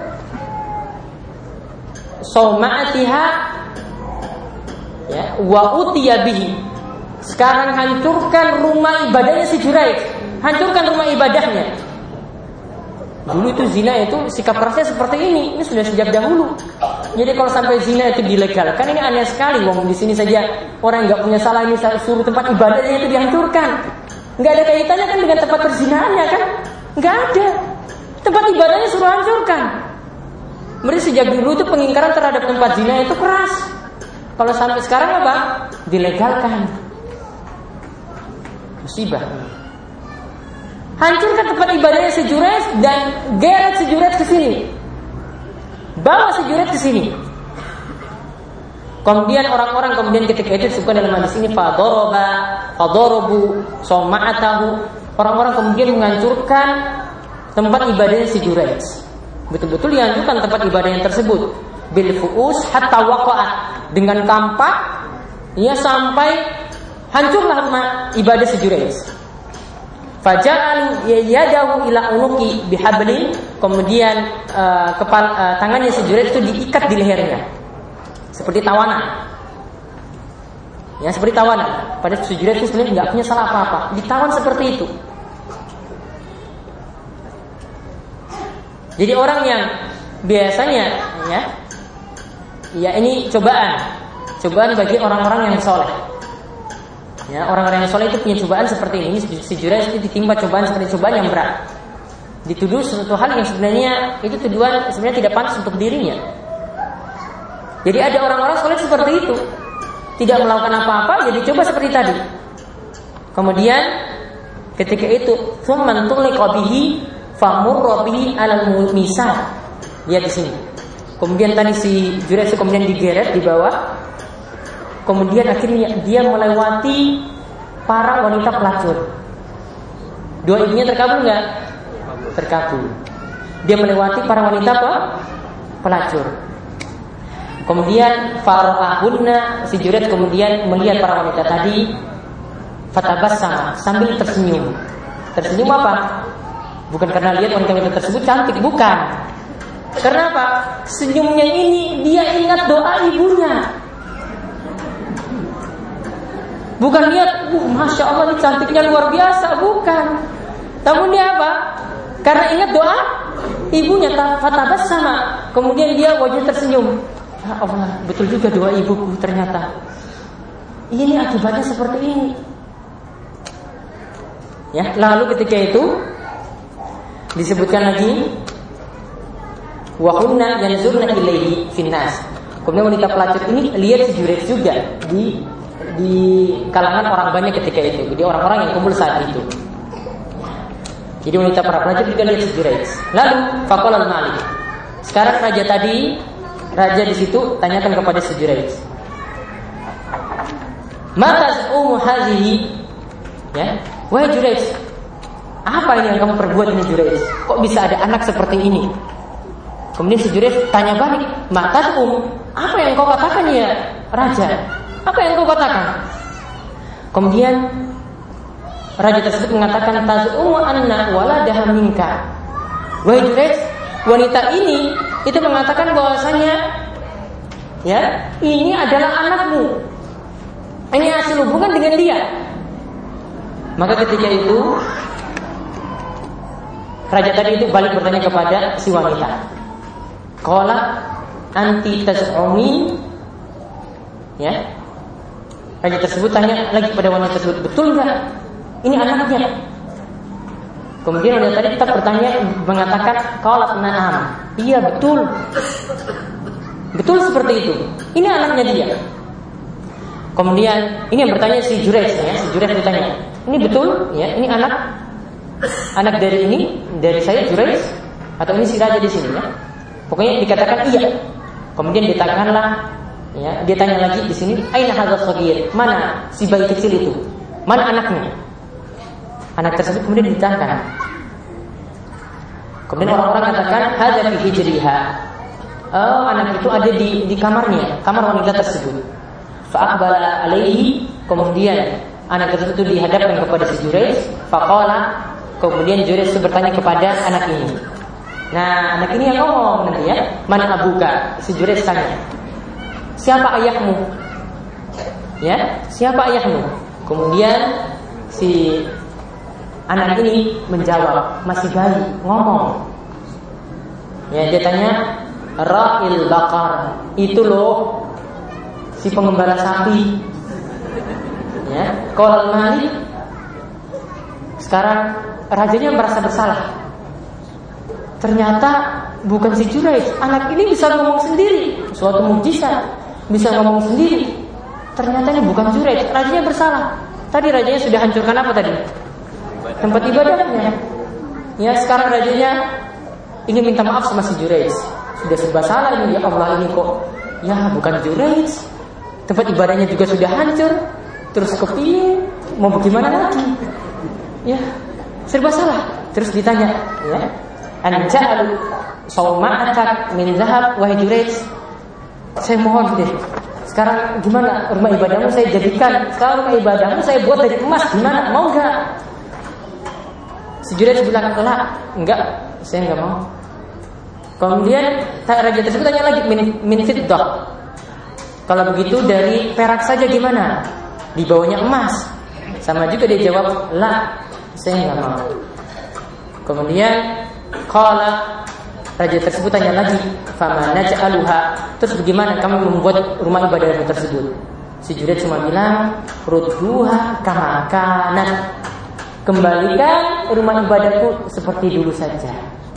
soma'atiha, ya, wa utiya bihi. Sekarang hancurkan rumah ibadahnya si Juraij. Hancurkan rumah ibadahnya. Dulu itu zina itu sikap kerasnya seperti ini. Ini sudah sejak dahulu. Jadi kalau sampai zina itu dilegalkan, ini aneh sekali. Wong di sini saja orang nggak punya salah ini suruh tempat ibadahnya itu dihancurkan. Nggak ada kaitannya kan dengan tempat perzinaannya kan? Nggak ada. Tempat ibadahnya suruh hancurkan. Mereka sejak dulu itu pengingkaran terhadap tempat zina itu keras. Kalau sampai sekarang apa? Dilegalkan. Musibah. Hancurkan tempat ibadahnya si Juraij dan geret si Juraij ke sini. Bawa si Juraij ke sini. Kemudian orang-orang kemudian ketika itu disebutkan dalam hadis ini fadarabu soma'atahu. Orang-orang kemudian menghancurkan tempat ibadahnya si Juraij. Betul-betul dihancurkan tempat ibadahnya tersebut. Bil fu'us hatta waqa'at, dengan kampak ia sampai hancurlah rumah ibadah si Juraij. Faja'alu yadahu ila unuqi bihablin, kemudian tangannya si Juraij itu diikat di lehernya seperti tawanan. Ya, seperti tawanan. Padahal si Juraij itu sebenarnya enggak punya salah apa-apa, ditawan seperti itu. Jadi orang yang biasanya ya ini cobaan bagi orang-orang yang soleh. Ya, orang-orang yang soleh itu punya cobaan seperti ini. Si Juraij itu ditimpa cobaan seperti cobaan yang berat. Dituduh sesuatu hal yang sebenarnya itu tuduhan sebenarnya tidak pantas untuk dirinya. Jadi ada orang-orang soleh seperti itu, tidak melakukan apa-apa, jadi coba seperti tadi. Kemudian ketika itu, "Tsumman tuliqa bihi famurra bihi 'alal misah." Lihat di sini. Kemudian tadi si Juraij kemudian digeret di bawah. Kemudian akhirnya dia melewati para wanita pelacur. Doa ibunya terkabul nggak? Terkabul. Dia melewati para wanita pelacur. Kemudian farahunna, si Juraij kemudian melihat para wanita tadi, fatabassama, sambil tersenyum. Tersenyum apa? Bukan karena lihat wanita-wanita tersebut cantik, bukan. Karena apa? Senyumnya ini dia ingat doa ibunya. Bukan niat, masya Allah ini cantiknya luar biasa, bukan. Namun dia apa? Karena ingat doa ibunya, fatabassama, kemudian dia wajah tersenyum. Ya Allah, betul juga doa ibuku ternyata. Ini akibatnya seperti ini. Ya, lalu ketika itu disebutkan lagi wa kunna yanzurna ilaihi finnas. Kemudian wanita pelacur ini lihat si Juraij juga di kalangan orang banyak ketika itu. Jadi orang-orang yang kumpul saat itu. Jadi wanita para pelacur juga lihat si Juraij. Lalu faqala al-Malik. Sekarang raja di situ tanyakan kepada si Juraij. Mata ummu hadhihi, ya. Wahai Juraij, apa ini yang kamu perbuat ini Juraij? Kok bisa ada anak seperti ini? Kemudian si Juraij tanya balik, mata apa yang kau katakan ya raja? Apa yang kau katakan? Kemudian raja tersebut mengatakan tazumu anna waladaha minka. Wahai Juraij, wanita ini itu mengatakan bahwasanya ya, ini adalah anakmu. Ini hasil hubungan dengan dia. Maka ketika itu raja tadi itu balik bertanya kepada si wanita. Qala anti taz'umin. Ya. Raja tersebut tanya lagi kepada wanita tersebut, betul enggak? Ini anaknya. Kemudian wanita tadi tetap bertanya mengatakan qalat na'am. Iya betul. Betul seperti itu. Ini anaknya dia. Kemudian ini yang bertanya si Juraij ya. Si Juraij bertanya, ini betul ya? Ini anak dari saya Juraij atau ini si raja di sini ya? Pokoknya dikatakan iya. Kemudian ditanyakanlah ya, dia tanya lagi di sini, aina hadzal shaghir? Mana si bayi kecil itu? Mana anaknya? Anak tersebut kemudian ditanya. Kemudian orang-orang katakan hadza fi hijriha. Oh, anak itu ada di kamarnya, kamar wanita tersebut. Fa'aqbala alaihi, kemudian anak tersebut dihadapkan kepada si Juraij. Faqala, kemudian Juraij bertanya kepada anak ini. Nah, anak ini yang ngomong nanti ya, mana abuka? Si Juraij tanya, siapa ayahmu? Ya, siapa ayahmu? Kemudian si anak ini menjawab, masih bayi, ngomong. Ya, dia tanya, ra'il baqar, itu loh si pengembala sapi. Ya, qala Malik. Sekarang rajanya merasa bersalah. Ternyata bukan si Juraij. Anak ini bisa ngomong sendiri, suatu mukjizat, bisa ngomong sendiri. Ternyata ini bukan Juraij. Rajanya bersalah. Tadi rajanya sudah hancurkan apa tadi? Tempat ibadahnya. Ya, sekarang rajanya ini minta maaf sama si Juraij. Sudah serba salah ini, ya Allah, ini kok ya bukan Juraij. Tempat ibadahnya juga sudah hancur. Terus kepingin mau bagaimana lagi? Ya, serba salah. Terus ditanya, ya, anja'al sawma'atak min zahab wahai Juraij. Saya mohon deh, sekarang gimana rumah ibadahmu saya jadikan? Sekarang rumah ibadahmu saya buat dari emas, gimana? Mau enggak? Si Juraij bilang, enggak, saya enggak mau. Kemudian raja tersebut tanya lagi, min fiddah. Kalau begitu dari perak saja gimana? Di bawahnya emas. Sama juga dia jawab, la, saya enggak mau. Kemudian qala, raja tersebut tanya lagi, fama naj'aluha, terus bagaimana kamu membuat rumah ibadahmu tersebut? Si Juraij cuma bilang, rudduha kama kanat, kembalikan rumah ibadahku seperti dulu saja.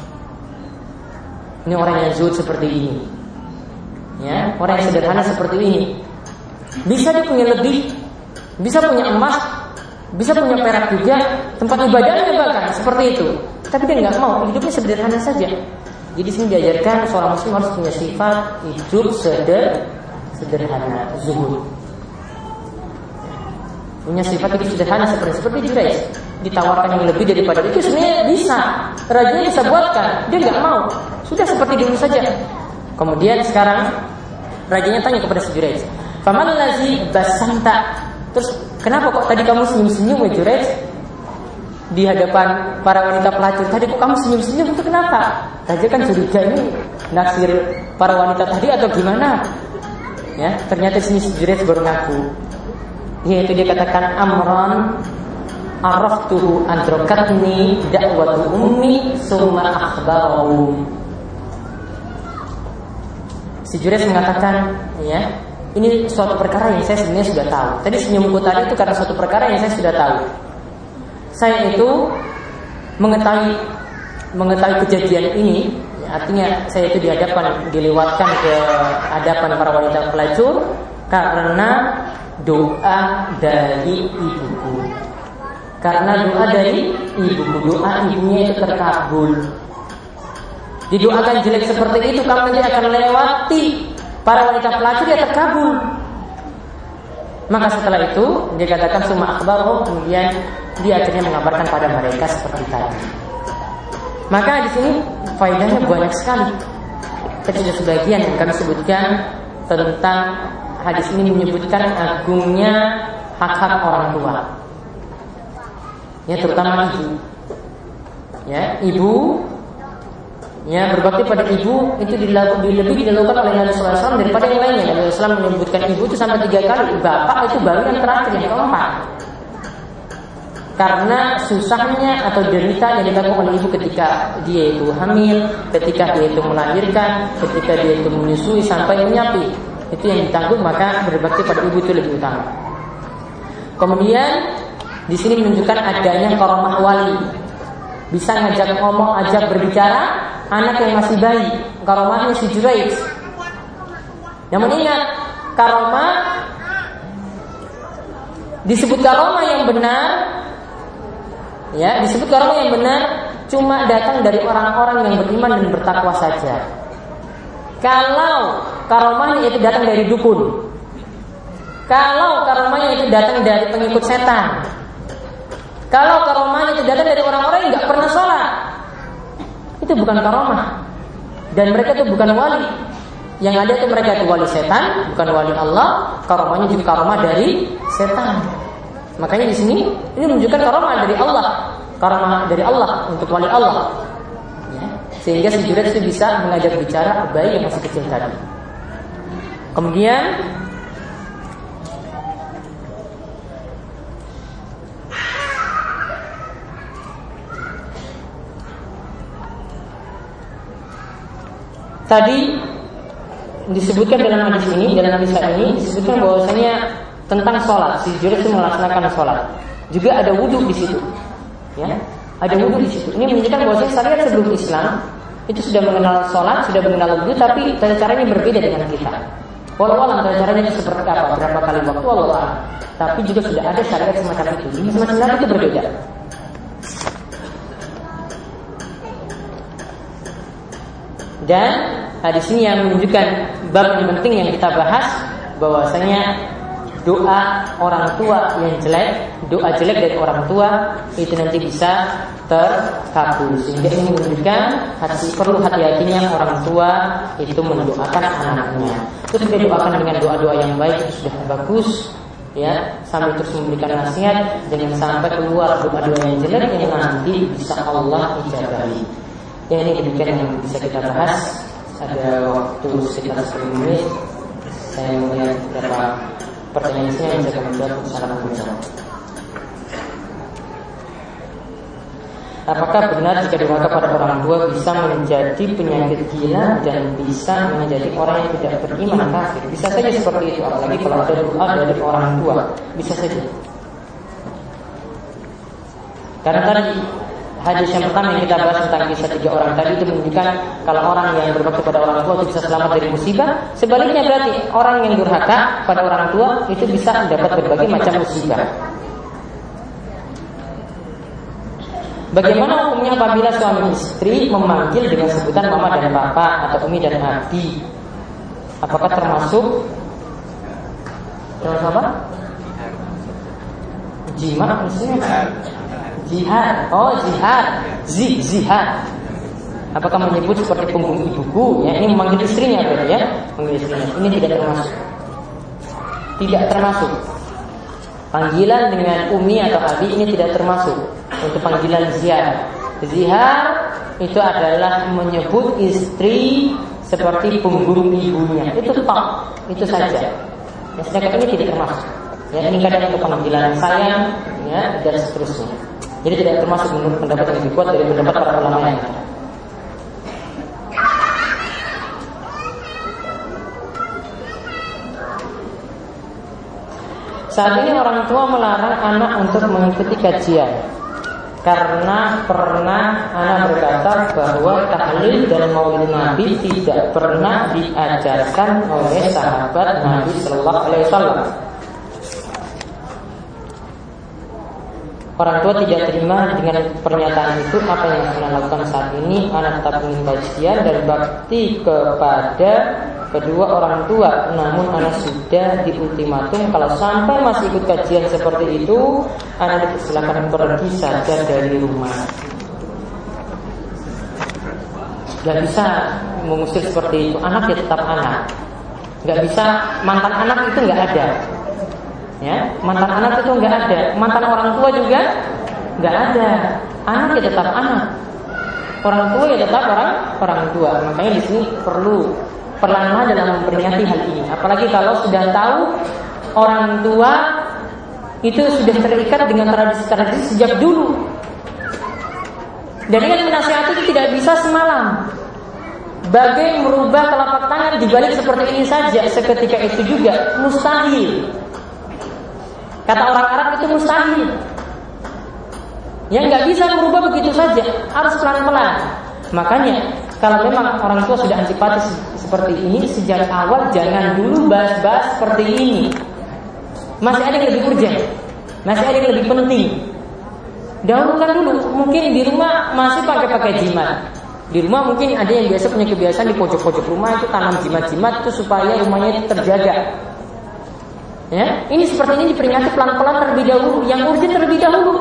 Ini orang yang zuhud seperti ini. Ya, orang yang sederhana seperti ini. Bisa dia punya lebih, bisa punya emas, bisa punya perak juga, tempat ibadahnya bahkan seperti itu. Tapi dia nggak mau, hidupnya sederhana saja. Jadi sini diajarkan seorang muslim harus punya sifat hidup sederhana, zuhud. Punya sifat hidup sederhana seperti Juraij. Ditawarkan yang lebih daripada itu sebenarnya bisa. Rajanya bisa buatkan, dia nggak mau. Sudah seperti dulu saja. Kemudian sekarang rajanya tanya kepada si Juraij, "Faman lazi basanta?" Terus kenapa kok tadi kamu senyum-senyum ya Juraij? Di hadapan para wanita pelacur tadi kok kamu senyum-senyum, itu kenapa? Raja kan curiga ini naksir para wanita tadi atau gimana? Ya, ternyata sini si Juraij baru ngaku. yaitu dia katakan amran araftuhu adrakatni da'watu ummi summa akhbarahu. Si Jurais mengatakan, ya, ini suatu perkara yang saya sebenarnya sudah tahu. Tadi senyumku tadi itu karena suatu perkara yang saya sudah tahu. Saya itu mengetahui kejadian ini, ya, artinya saya itu dilewatkan ke hadapan para wanita pelacur karena doa dari ibuku. Karena doa dari ibuku, doa ibunya itu terkabul. Didoakan jelek seperti itu, kamu nanti akan melewati para wanita pelacur, ya terkabul. Maka setelah itu dia katakan summa akhbaru, kemudian dia akhirnya mengabarkan pada mereka seperti tadi. Maka di sini faedahnya banyak sekali. Kecil sebagian yang kami sebutkan tentang hadis ini menyebutkan agungnya hak-hak orang tua. Ya, terutama ibu. Ya, ibu, ya, berbakti pada ibu itu lebih dilakukan oleh Nabi SAW daripada yang lainnya. Nabi SAW menyebutkan ibu itu sampai 3 kali. Bapak itu baru yang terakhir, yang keempat. Karena susahnya atau derita yang dilakukan oleh ibu ketika dia itu hamil, ketika dia itu melahirkan, ketika dia itu menyusui sampai menyapi, itu yang ditanggung, maka berbakti pada ibu itu lebih utama. Kemudian di sini menunjukkan adanya karamah wali, bisa ngajak ngomong, ajak berbicara anak yang masih bayi. Karamahnya si Jurais. Namun ingat, karamah disebut karamah yang benar, ya, disebut karamah yang benar cuma datang dari orang-orang yang beriman dan bertakwa saja. Kalau karamahnya itu datang dari dukun, kalau karamahnya itu datang dari pengikut setan, kalau karamahnya itu datang dari orang-orang yang nggak pernah sholat, itu bukan karamah, dan mereka itu bukan wali. Yang ada itu mereka itu wali setan, bukan wali Allah. Karamahnya juga karamah dari setan. Makanya di sini ini menunjukkan karamah dari Allah, karamah dari Allah untuk wali Allah. Ya. Sehingga si Jurais itu bisa mengajak bicara bayi yang masih kecil tadi. Kemudian tadi disebutkan dalam hadis ini, dalam hadis ini disebutkan bahwasanya tentang sholat, si Jurais itu melaksanakan sholat. Juga ada wudhu di situ, ya, ada wudhu di situ. Ini menunjukkan bahwasanya syariat sebelum Islam itu sudah mengenal sholat, sudah mengenal wudhu, tapi tata caranya berbeda dengan kita. Walau alam tata caranya itu seperti apa, berapa kali waktu, walau alam. Tapi juga sudah ada syariat semacam itu. Ini semacam itu berbeda. Dan hadis ini yang menunjukkan bab yang penting yang kita bahas, bahwasanya doa orang tua yang jelek, doa jelek dari orang tua itu nanti bisa terkabul. Sehingga ini menunjukkan perlu hati-hatinya orang tua itu mendoakan anaknya. Terus dia doakan dengan doa-doa yang baik, itu sudah bagus, ya, sambil terus memberikan nasihat, jangan sampai keluar doa-doa yang jelek yang nanti bisa Allah ijabahi. Ya, ini demikian yang bisa kita bahas. Ada waktu sekitar 10 menit. Saya melihat beberapa pertanyaan yang bisa kami jawab. Assalamualaikum. Apakah benar jika durhaka pada orang tua bisa menjadi penyakit gila dan bisa menjadi orang yang tidak beriman kafir? Bisa saja seperti itu, apalagi kalau ada doa dari orang tua. Bisa saja. Karena tadi hadis yang pertama yang kita bahas tentang kisah 3 orang tadi itu menunjukkan kalau orang yang berbakti pada orang tua itu bisa selamat dari musibah. Sebaliknya berarti orang yang durhaka pada orang tua itu bisa mendapat berbagai macam musibah. Bagaimana hukumnya apabila suami istri memanggil dengan sebutan mama dan papa atau umi dan abi? Apakah termasuk apa? Jima maksudnya? Jihad. Oh, jihad. Zihad. Apakah menyebut seperti punggung ibuku? Ya, ini memanggil istrinya berarti, ya. Memanggil istrinya. Ini tidak termasuk. Tidak termasuk. Panggilan dengan umi atau abi ini tidak termasuk untuk panggilan zihar. Zihar itu adalah menyebut istri seperti punggung ibunya. Itu tok, itu saja. Sedangkan ini tidak termasuk. Ya, ini kadang untuk panggilan sayang, ya, dan seterusnya. Jadi tidak termasuk menurut pendapat yang lebih kuat dari pendapat para ulama yang ada. Saat ini orang tua melarang anak untuk mengikuti kajian karena pernah anak berkata bahwa tahlil dan maulid Nabi tidak pernah diajarkan oleh sahabat Nabi Sallallahu Alaihi Wasallam. Orang tua tidak terima dengan pernyataan itu. Apa yang akan lakukan saat ini? Anak tetap ingin kajian dan bakti kepada kedua orang tua, namun anak sudah diultimatum kalau sampai masih ikut kajian seperti itu, anak dipersilakan pergi saja dari rumah. Gak bisa mengusir seperti itu. Anak ya tetap anak. Gak bisa mantan anak itu gak ada. Ya, mantan anak itu nggak ada, mantan orang tua juga nggak ada. Anak ya tetap anak, orang tua ya tetap orang tua. Makanya di sini perlu perlahan dalam memperingati hal ini. Apalagi kalau sudah tahu orang tua itu sudah terikat dengan tradisi-tradisi sejak dulu. Dan yang menasihati itu tidak bisa semalam. Bagai merubah telapak tangan dibalik seperti ini saja seketika itu juga mustahil. Kata orang Arab itu mustahil. Yang nggak bisa merubah begitu saja, harus pelan-pelan. Makanya kalau memang orang tua sudah antipatis seperti ini, sejak awal jangan dulu bahas-bahas seperti ini. Masih ada yang lebih urgent, masih ada yang lebih penting. Dahulukan dulu. Mungkin di rumah masih pakai jimat. Di rumah mungkin ada yang biasa punya kebiasaan di pojok-pojok rumah itu tanam jimat-jimat itu supaya rumahnya terjaga. Ya, ini seperti ini diperingati pelan-pelan terlebih dahulu, yang urgent terlebih dahulu.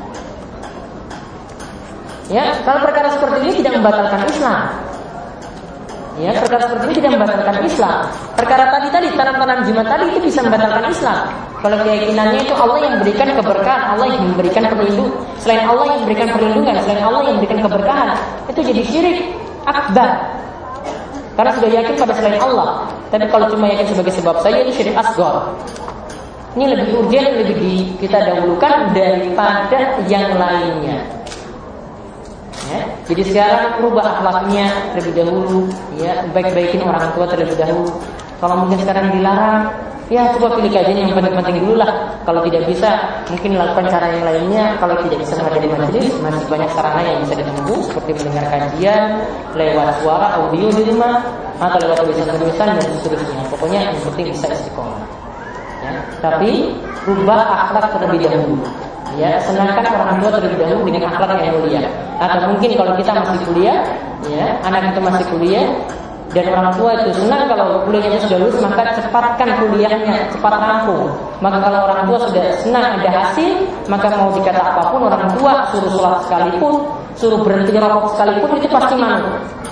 Ya, kalau perkara seperti ini tidak membatalkan Islam. Ya, perkara seperti ini tidak membatalkan Islam. Perkara tadi tanam-tanam jimat tadi itu bisa membatalkan Islam. Kalau keyakinannya itu Allah yang memberikan keberkahan, Allah yang memberikan perlindungan, selain Allah yang memberikan perlindungan, selain Allah yang memberikan keberkahan, itu jadi syirik akbar. Karena sudah yakin pada selain Allah. Tapi kalau cuma yakin sebagai sebab saja itu syirik asghar. Ini lebih urgent, lebih kita dahulukan daripada yang lainnya. Ya, jadi sekarang rubah akhlaknya terlebih dahulu, ya, baik-baikin orang tua terlebih dahulu. Kalau mungkin sekarang dilarang, ya coba pilih kajian yang penting-penting dulu lah. Kalau tidak bisa, mungkin lakukan cara yang lainnya. Kalau tidak bisa menghadiri majelis, masih banyak sarana yang bisa ditempuh, seperti mendengar kajian lewat suara, audio di rumah, atau lewat tulisan-tulisan dan seterusnya. Pokoknya yang penting bisa istiqomah. Ya, tapi rubah akhlak terlebih dahulu. Ya, senangkan orang tua terlebih dahulu dengan akhlak yang mulia. Atau mungkin kalau kita masih kuliah, ya, anak itu masih kuliah dan orang tua itu senang kalau kuliahnya sudah lulus, maka cepatkan kuliahnya, cepat rampung. Maka kalau orang tua sudah senang ada hasil, maka mau dikata apapun orang tua, suruh sholat sekalipun, suruh berhenti rokok sekalipun, itu pasti manut.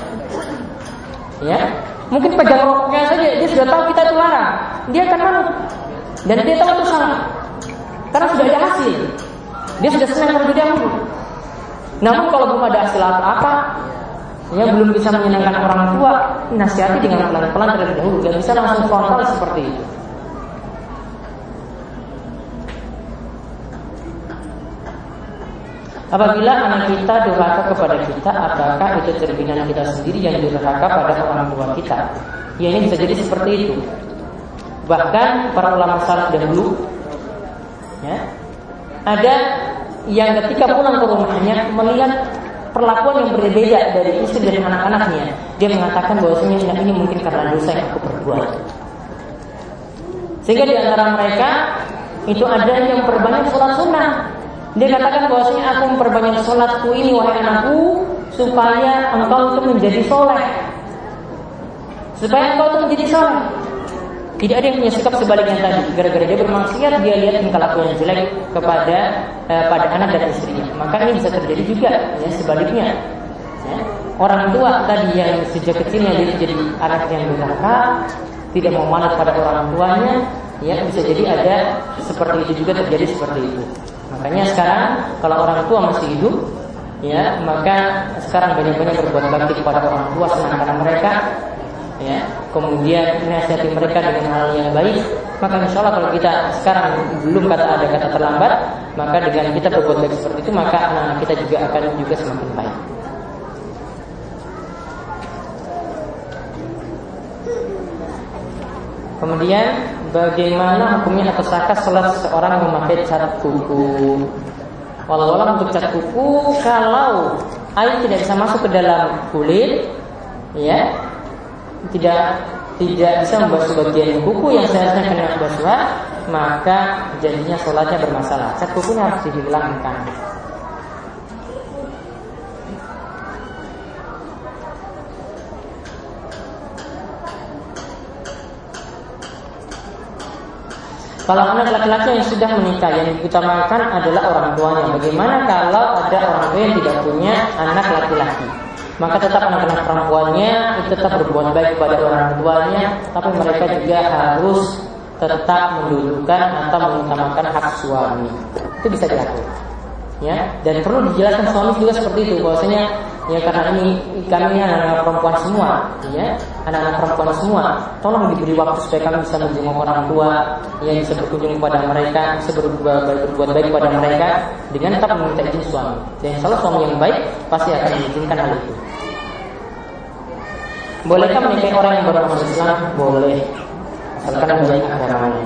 Ya, mungkin pegang rokoknya saja dia sudah tahu kita itu larang, dia akan manut. Dan dia tahu itu salah, karena sudah ada hasil. Dia sudah senang terlebih dahulu. Namun kalau belum ada hasil apa-apa, ya belum bisa menyenangkan orang tua, nasihati dengan pelan-pelan terlebih dahulu. Gak bisa langsung frontal seperti itu. Apabila anak kita durhaka kepada kita, apakah itu cerminan kita sendiri yang durhaka pada orang tua kita? Ya, ini bisa jadi seperti itu. Bahkan para ulama salaf dahulu, ya, ada yang ketika pulang ke rumahnya melihat perlakuan yang berbeda dari istri dan anak-anaknya, dia mengatakan bahwasanya ini mungkin karena dosa yang aku perbuat. Sehingga di antara mereka itu ada yang memperbanyak sholat sunnah. Dia katakan bahwasanya aku memperbanyak sholatku ini wahai anakku supaya engkau itu menjadi soleh, supaya engkau itu menjadi soleh. Tidak ada yang punya sikap sebaliknya tadi. Gara-gara dia bermaksiat, dia lihat tingkah laku yang jelek kepada pada anak dan istrinya. Maka ini bisa terjadi juga, ya, sebaliknya. Ya. Orang tua tadi yang sejak kecilnya dia jadi anak yang durhaka, tidak mau manut pada orang tuanya, ya, bisa jadi ada seperti itu juga terjadi seperti itu. Makanya sekarang kalau orang tua masih hidup, ya, maka sekarang banyak-banyak berbuat bakti kepada orang tua, senang karena mereka, ya, kemudian nasihati mereka dengan hal yang baik, maka insya Allah kalau kita sekarang belum ada kata terlambat, maka dengan kita berbuat baik seperti itu, maka anak-anak kita juga akan semakin baik. Kemudian bagaimana hukumnya atau sahkah sholat seseorang memakai cat kuku? Walau untuk cat kuku, kalau air tidak bisa masuk ke dalam kulit, ya, tidak bisa membasuh bagian kuku yang seharusnya kena basuhan, maka jadinya sholatnya bermasalah. Cat kukunya harus dihilangkan. Kalau anak laki-laki yang sudah menikah, yang diutamakan adalah orang tuanya. Bagaimana kalau ada orang tua yang tidak punya anak laki-laki? Maka tetap anak-anak perempuannya itu tetap berbuat baik kepada orang tuanya, tapi mereka juga harus tetap mendudukkan atau mengutamakan hak suami. Itu bisa diatur, ya. Dan perlu dijelaskan suami juga seperti itu, bahwasanya ya karena kami anak-anak perempuan semua, ya, anak-anak perempuan semua, tolong diberi waktu supaya kami bisa menjenguk orang tua, yang bisa berkunjung kepada mereka, bisa berbuat baik kepada mereka dengan tetap meminta izin suami. Dan insya Allah suami yang baik pasti akan mengizinkan hal itu. Bolehkah menikahi orang yang baru masuk Islam? Boleh, asalkan baik agamanya.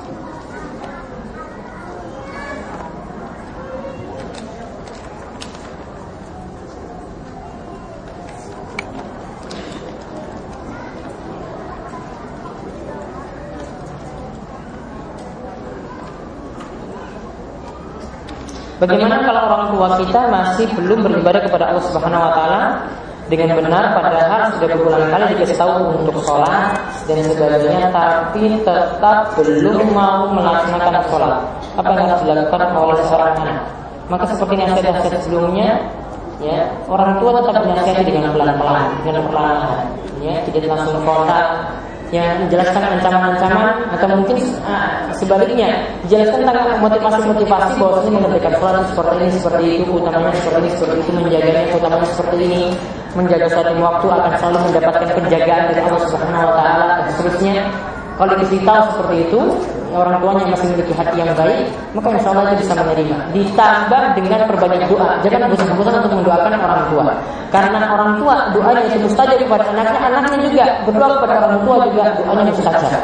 Bagaimana kalau orang tua kita masih belum beribadah kepada Allah Subhanahu wa taala dengan benar, padahal sudah berulang kali dikasih tahu untuk sholat dan sebagainya, tapi tetap belum mau melaksanakan sholat? Apa yang harus dilakukan oleh seorang anak? Maka seperti nasihat-nasihat sebelumnya, ya, orang tua tetap menasihati dengan pelan-pelan, dengan perlahan, ya, tidak langsung frontal, yang menjelaskan ancaman-ancaman, atau mungkin sebaliknya dijelaskan tentang motivasi-motivasi bahwasanya mengerjakan sholat seperti itu, utamanya seperti itu, menjaganya utamanya seperti ini, menjaga sholat lima waktu akan selalu mendapatkan penjagaan dari Allah Subhanahu wa taala, dan seterusnya. Kalau dikasih tahu seperti itu, orang tuanya masih memiliki hati yang baik, maka insya Allah itu bisa menerima. Ditambah dengan perbanyak doa. Jangan bosan-bosan untuk mendoakan orang tua, karena orang tua doanya itu mustajab kepada anaknya, anaknya juga berdoa kepada orang tua juga doanya mustajab.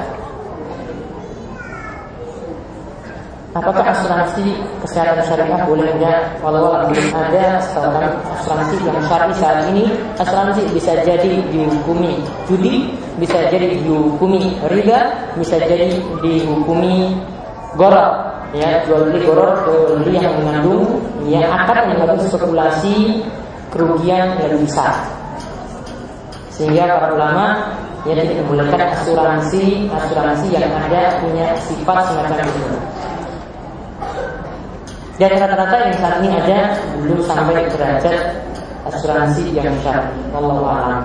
Apakah asuransi kesehatan syariah boleh enggak? Walau belum ada setahu asuransi yang syar'i saat ini. Asuransi bisa jadi dihukumi judi, bisa jadi dihukumi riba, bisa jadi dihukumi gharar, ya, jual beli gharar, jual beli yang mengandung, ya, akad yang mengandung spekulasi kerugian yang besar. Sehingga para ulama ya tidak membolehkan asuransi yang ada punya sifat semacam itu. Dan rata-rata yang saat ini ada belum sampai derajat asuransi yang syar'i. Wallahu a'lam.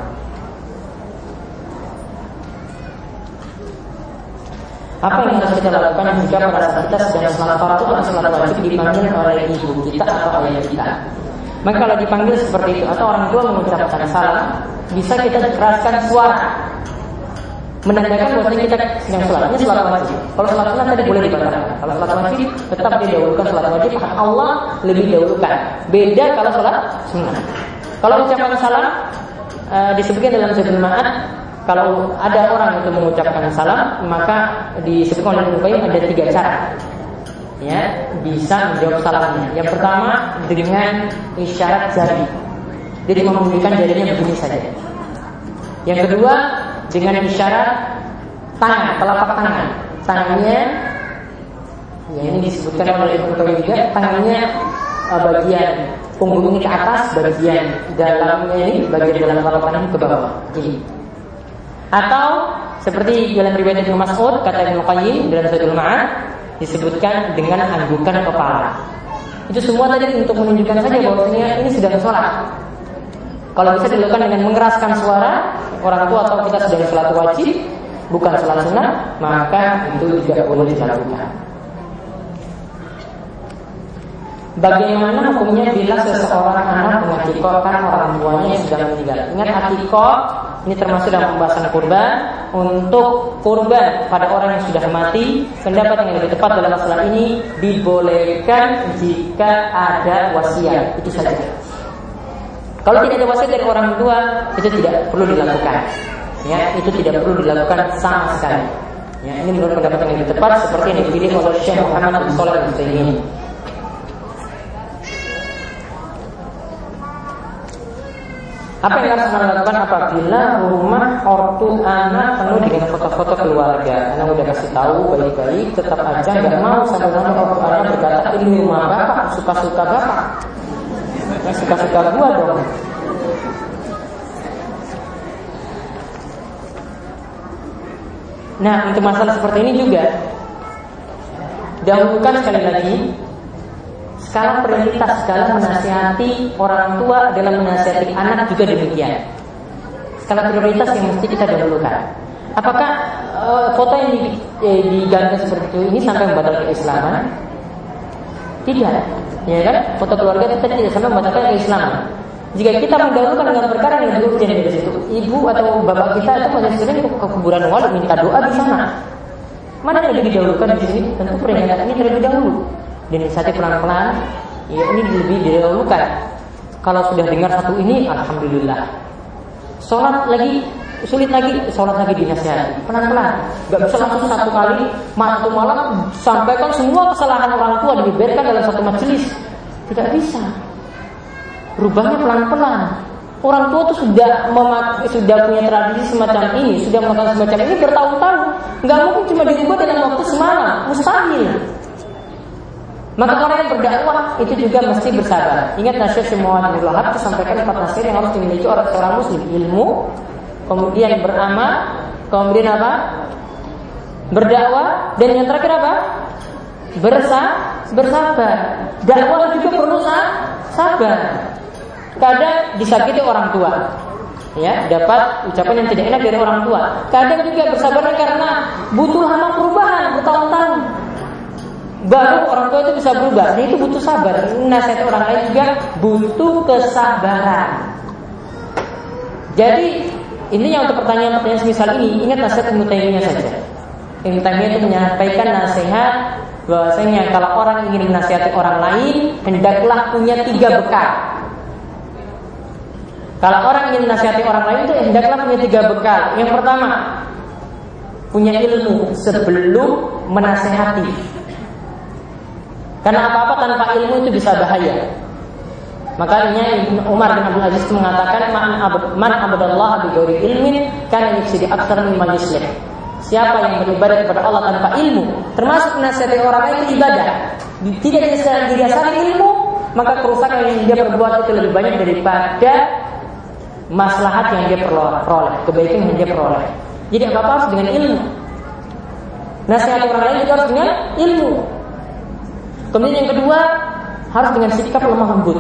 Apa yang harus kita lakukan jika pada saat kita sedang salat fardu atau salat wajib dipanggil oleh ibu kita atau ayah kita? Maka kalau dipanggil seperti itu atau orang tua mengucapkan salam, bisa kita keraskan suara, menandakan bahwa kita sedang sholat. Ini sholat wajib. Kalau sholat sunnah tadi boleh dibatalkan. Kalau sholat wajib tetap didahulukan sholat wajib. Allah lebih dahulukan. Beda kalau sholat sunnah. Kalau ucapan salam disebutkan dalam Zadul Ma'ad, kalau ada orang itu mengucapkan salam, maka disebutkan oleh Ibnu Qayyim ada 3 cara, ya, bisa menjawab salamnya. Yang pertama dengan isyarat jari, jadi membunyikan jarinya begini saja. Yang kedua dengan isyarat tangan, telapak tangan, tangannya, ya ini disebutkan oleh Ibnu Qayyim juga, tangannya bagian punggungnya ke atas, bagian dalamnya ini, bagian dalam telapak tangan ke bawah. Jadi, atau seperti dalam riwayat Ibnu Mas'ud, kata Ibnu Qayyim dalam Zadul Ma'ad, disebutkan dengan anggukan kepala. Itu semua tadi untuk menunjukkan saja bahwasanya ini sedang sholat. Kalau bisa dilakukan dengan mengeraskan suara, orang tua atau kita sedang sholat wajib, bukan sholat sunnah, maka itu juga boleh dilakukan. bagaimana hukumnya bila seseorang anak mengakikahkan orang tuanya yang sudah meninggal? Ingat, akikah ini termasuk dalam pembahasan kurban. Untuk kurban pada orang yang sudah mati, pendapat yang lebih tepat dalam masalah ini dibolehkan jika ada wasiat, itu saja. Kalau tidak ada wasiat dari orang tua, itu tidak perlu dilakukan. Ya, itu tidak perlu dilakukan sama sekali. Ya, ini menurut pendapat yang lebih tepat seperti yang dipilih oleh Syekh Muhammad bin Shalih Al-Utsaimin. Apa yang harus kita lakukan apabila rumah ortu anak penuh dengan foto-foto keluarga? Anak udah kasih tahu baik-baik, tetap aja nggak mau, sampai nanti ortu anak berkata ini rumah bapak, suka-suka bapak, ya, suka-suka gua dong. Nah, untuk masalah seperti ini juga dahulukan sekali lagi skala prioritas, skala menasihati orang tua dalam menasihati anak juga demikian. Skala prioritas yang mesti kita dahulukan. Apakah foto yang diganti seperti itu ini sampai membatalkan keislaman? Tidak, ya kan? Foto keluarga kita tidak sampai membatalkan keislaman. Jika kita mendahulukan dengan perkara yang lebih urgent dari situ, ibu atau bapak kita itu masih sering ke kuburan wali minta doa di sana. Mana yang lebih didahulukan di sini? Tentu peringatan ini terlebih dahulu. Dan disati pelan-pelan, ya ini lebih didahulukan. Kalau sudah dengar satu ini, alhamdulillah. Sholat lagi sulit lagi, sholat lagi dinasihati pelan-pelan. Gak bisa langsung satu kali satu malam sampaikan semua kesalahan orang tua dibeberkan dalam satu majelis. Tidak bisa. Rubahnya pelan-pelan. Orang tua itu sudah punya tradisi semacam ini, sudah melakukan semacam ini bertahun-tahun. Gak mungkin cuma dirubah dalam waktu semalam, mustahil. Maka orang yang berdakwah itu juga mesti bersabar. Ingat nasihat semua Abdul Wahab itu sampaikan 4 nasihat yang harus dimiliki oleh seorang muslim: ilmu, kemudian beramal, kemudian apa? Berdakwah, dan yang terakhir apa? Bersabar. Dakwah juga perlu sabar. Kadang disakiti orang tua, ya, dapat ucapan yang tidak enak dari orang tua. Kadang juga bersabar karena butuh lama perubahan bertahun-tahun. Baru orang tua itu bisa berubah. Nah, itu butuh sabar. Nasihat orang lain juga butuh kesabaran. Jadi intinya untuk pertanyaan-pertanyaan semisal ini, ingat nasihat Ibnu Taimiyah saja. Ibnu Taimiyah itu menyampaikan nasihat bahwasanya kalau orang ingin menasihati orang lain, hendaklah punya 3 bekal. Kalau orang ingin menasihati orang lain itu hendaklah punya 3 bekal. Yang pertama, punya ilmu sebelum menasihati. Karena apa-apa tanpa ilmu itu bisa bahaya. Makanya Umar bin Abdul Aziz mengatakan man abadallah bi ghairi ilmin kana yufsidu aktsar mimma yuslih. Siapa yang beribadah kepada Allah tanpa ilmu, termasuk menasihati orang lain itu ibadah, tidak didasari ilmu, maka kerusakan yang dia perbuat itu lebih banyak daripada maslahat yang dia peroleh, kebaikan yang dia peroleh. Jadi apa-apa harus dengan ilmu. Nasihat orang lain juga harus dengan ilmu. Kemudian yang kedua, harus dengan sikap lemah lembut.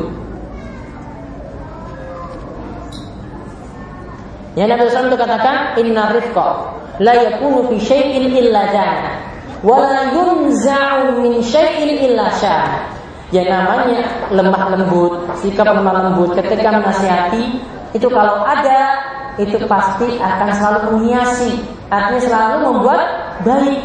Yang Nabi SAW itu katakan, inna rifqa la yakunu fi syai'in illa jana wa la yunza'u min syai'in illa syana. Yang namanya lemah lembut, sikap lemah lembut ketika menasihati itu kalau ada, itu pasti akan selalu menghiasi, artinya selalu membuat baik.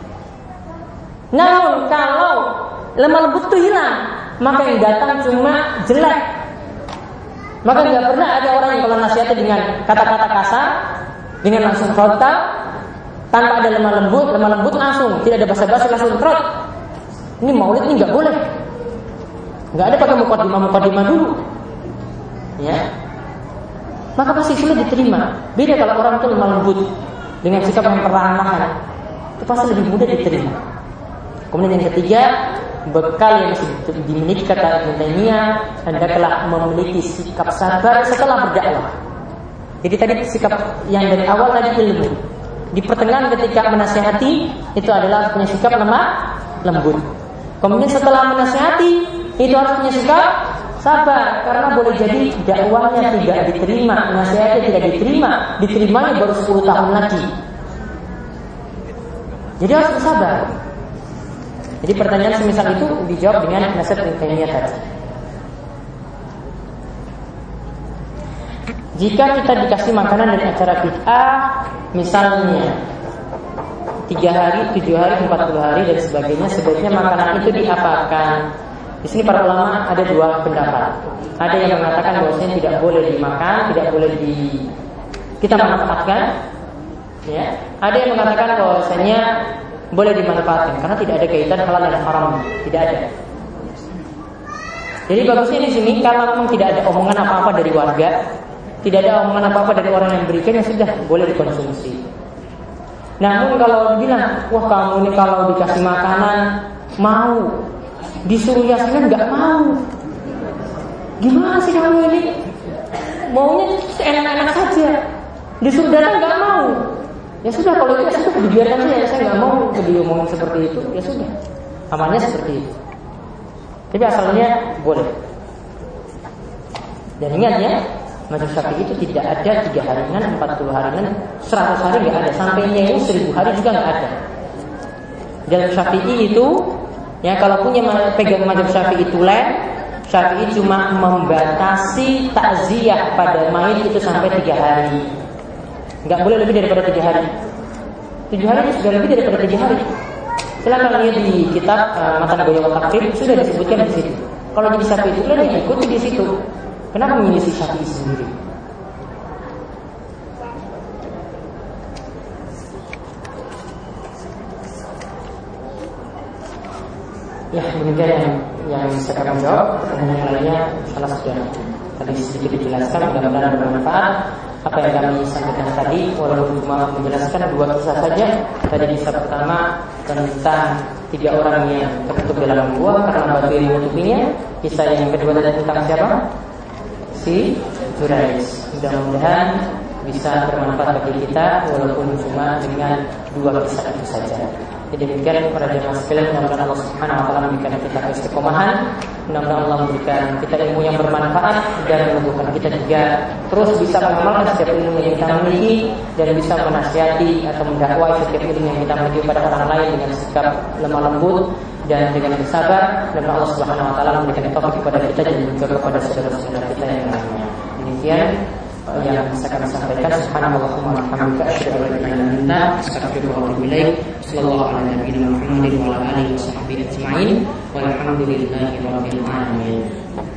Namun kalau lemah lembut itu hilang, maka yang datang cuma jelek. Maka nggak pernah ada orang yang kalau nasihatnya dengan kata-kata kasar, dengan langsung frontal, tanpa ada lemah lembut langsung, tidak ada basa-basi langsung trot. Ini maulid ini nggak boleh, nggak ada pakai mukadimah dulu, ya. Maka pasti sulit diterima. Beda kalau orang itu lemah lembut dengan sikap yang perlahan-lahan, itu pasti lebih mudah diterima. Kemudian yang ketiga, bekal yang dimiliki kata Ibnu Taimiyah, hendaklah memiliki sikap sabar setelah berdakwah. Jadi tadi sikap yang dari awal tadi ilmu, di pertengahan ketika menasihati itu adalah punya sikap lemah lembut. Kemudian setelah menasihati itu harus punya sikap sabar, karena boleh jadi dakwahnya tidak diterima, nasihatnya tidak diterima, diterimanya baru 10 tahun lagi. Jadi harus bersabar. Jadi pertanyaan semisal itu dijawab dengan nasihat Ibnu Taimiyah tadi. Jika kita dikasih makanan dari acara bid'ah, misalnya 3 hari, 7 hari, 40 hari dan sebagainya, sebaiknya makanan itu diapakan? Di sini para ulama ada 2 pendapat. Ada yang mengatakan bahwasanya tidak boleh dimakan, tidak boleh kita manfaatkan, ya. Ada yang mengatakan bahwasanya boleh dimanfaatkan karena tidak ada kaitan halal dan haram, tidak ada. Jadi bagusnya di sini kalau memang tidak ada omongan apa-apa dari warga, tidak ada omongan apa-apa dari orang yang berikan, ya sudah boleh dikonsumsi. Namun kalau dibilang, wah kamu ini kalau dikasih makanan mau, disuruh yasinan nggak mau, gimana sih kamu ini? Maunya enak-enak saja, disuruh datang nggak mau. Ya sudah, kalau itu ya sudah dibiarkan saja. Saya nggak mau diomongin seperti itu, ya sudah. Amalnya seperti itu. Tapi asalnya boleh. Dan ingat ya, mazhab Syafi'i itu tidak ada 3 harian, 40 harian, 100 hari nggak ada. Sampainya itu 1000 hari juga nggak ada. Dan Syafi'i itu, ya kalau punya pegang mazhab Syafi'i itu Syafi'i cuma membatasi takziah pada mayit itu sampai 3 hari. Nggak boleh lebih daripada 3 hari. 7 hari itu sudah lebih daripada 3 hari. Silakan lihat di kitab Matan Goya wa Takrib, sudah disebutkan di situ. Kalau jadi Syafi'i itu ya ikuti di situ. Kenapa menyelisi Syafi'i sendiri? Ya, demikian yang bisa kami jawab. Pertanyaan lainnya salah sudah tadi sedikit dijelaskan, mudah-mudahan bermanfaat. Apa yang kami sampaikan tadi, walaupun cuma menjelaskan 2 kisah saja. Tadi kisah pertama tentang 3 orang yang tertutup dalam gua karena batu yang menutupinya. Kisah yang kedua tadi tentang siapa? Si Jurayj. Mudah-mudahan bisa bermanfaat bagi kita, walaupun cuma dengan 2 kisah itu saja. Jadi demikian para jemaah sekalian, mudah-mudahan Allah Subhanahu wa taala memberikan kita keistiqomahan, mudah-mudahan Allah memberikan kita ilmu yang bermanfaat dan menumbuhkan kita juga terus bisa mengamalkan setiap ilmu yang kita miliki dan bisa menasihati atau mendakwai setiap ilmu yang kita miliki pada orang lain dengan sikap lemah lembut dan dengan bersabar. Dan Allah Subhanahu wa taala memberikan taufik kepada kita dan juga kepada saudara-saudara kita yang lainnya. Demikian yang bisa kami sampaikan. Subhanallahumma wa bihamdika asyhadu an la ilaha illa anta astaghfiruka wa atubu ilaik. Sallallahu ala nabiyyina Muhammadin wa ala alihi wa sahbihi ajma'in. Walhamdulillahi rabbil alamin.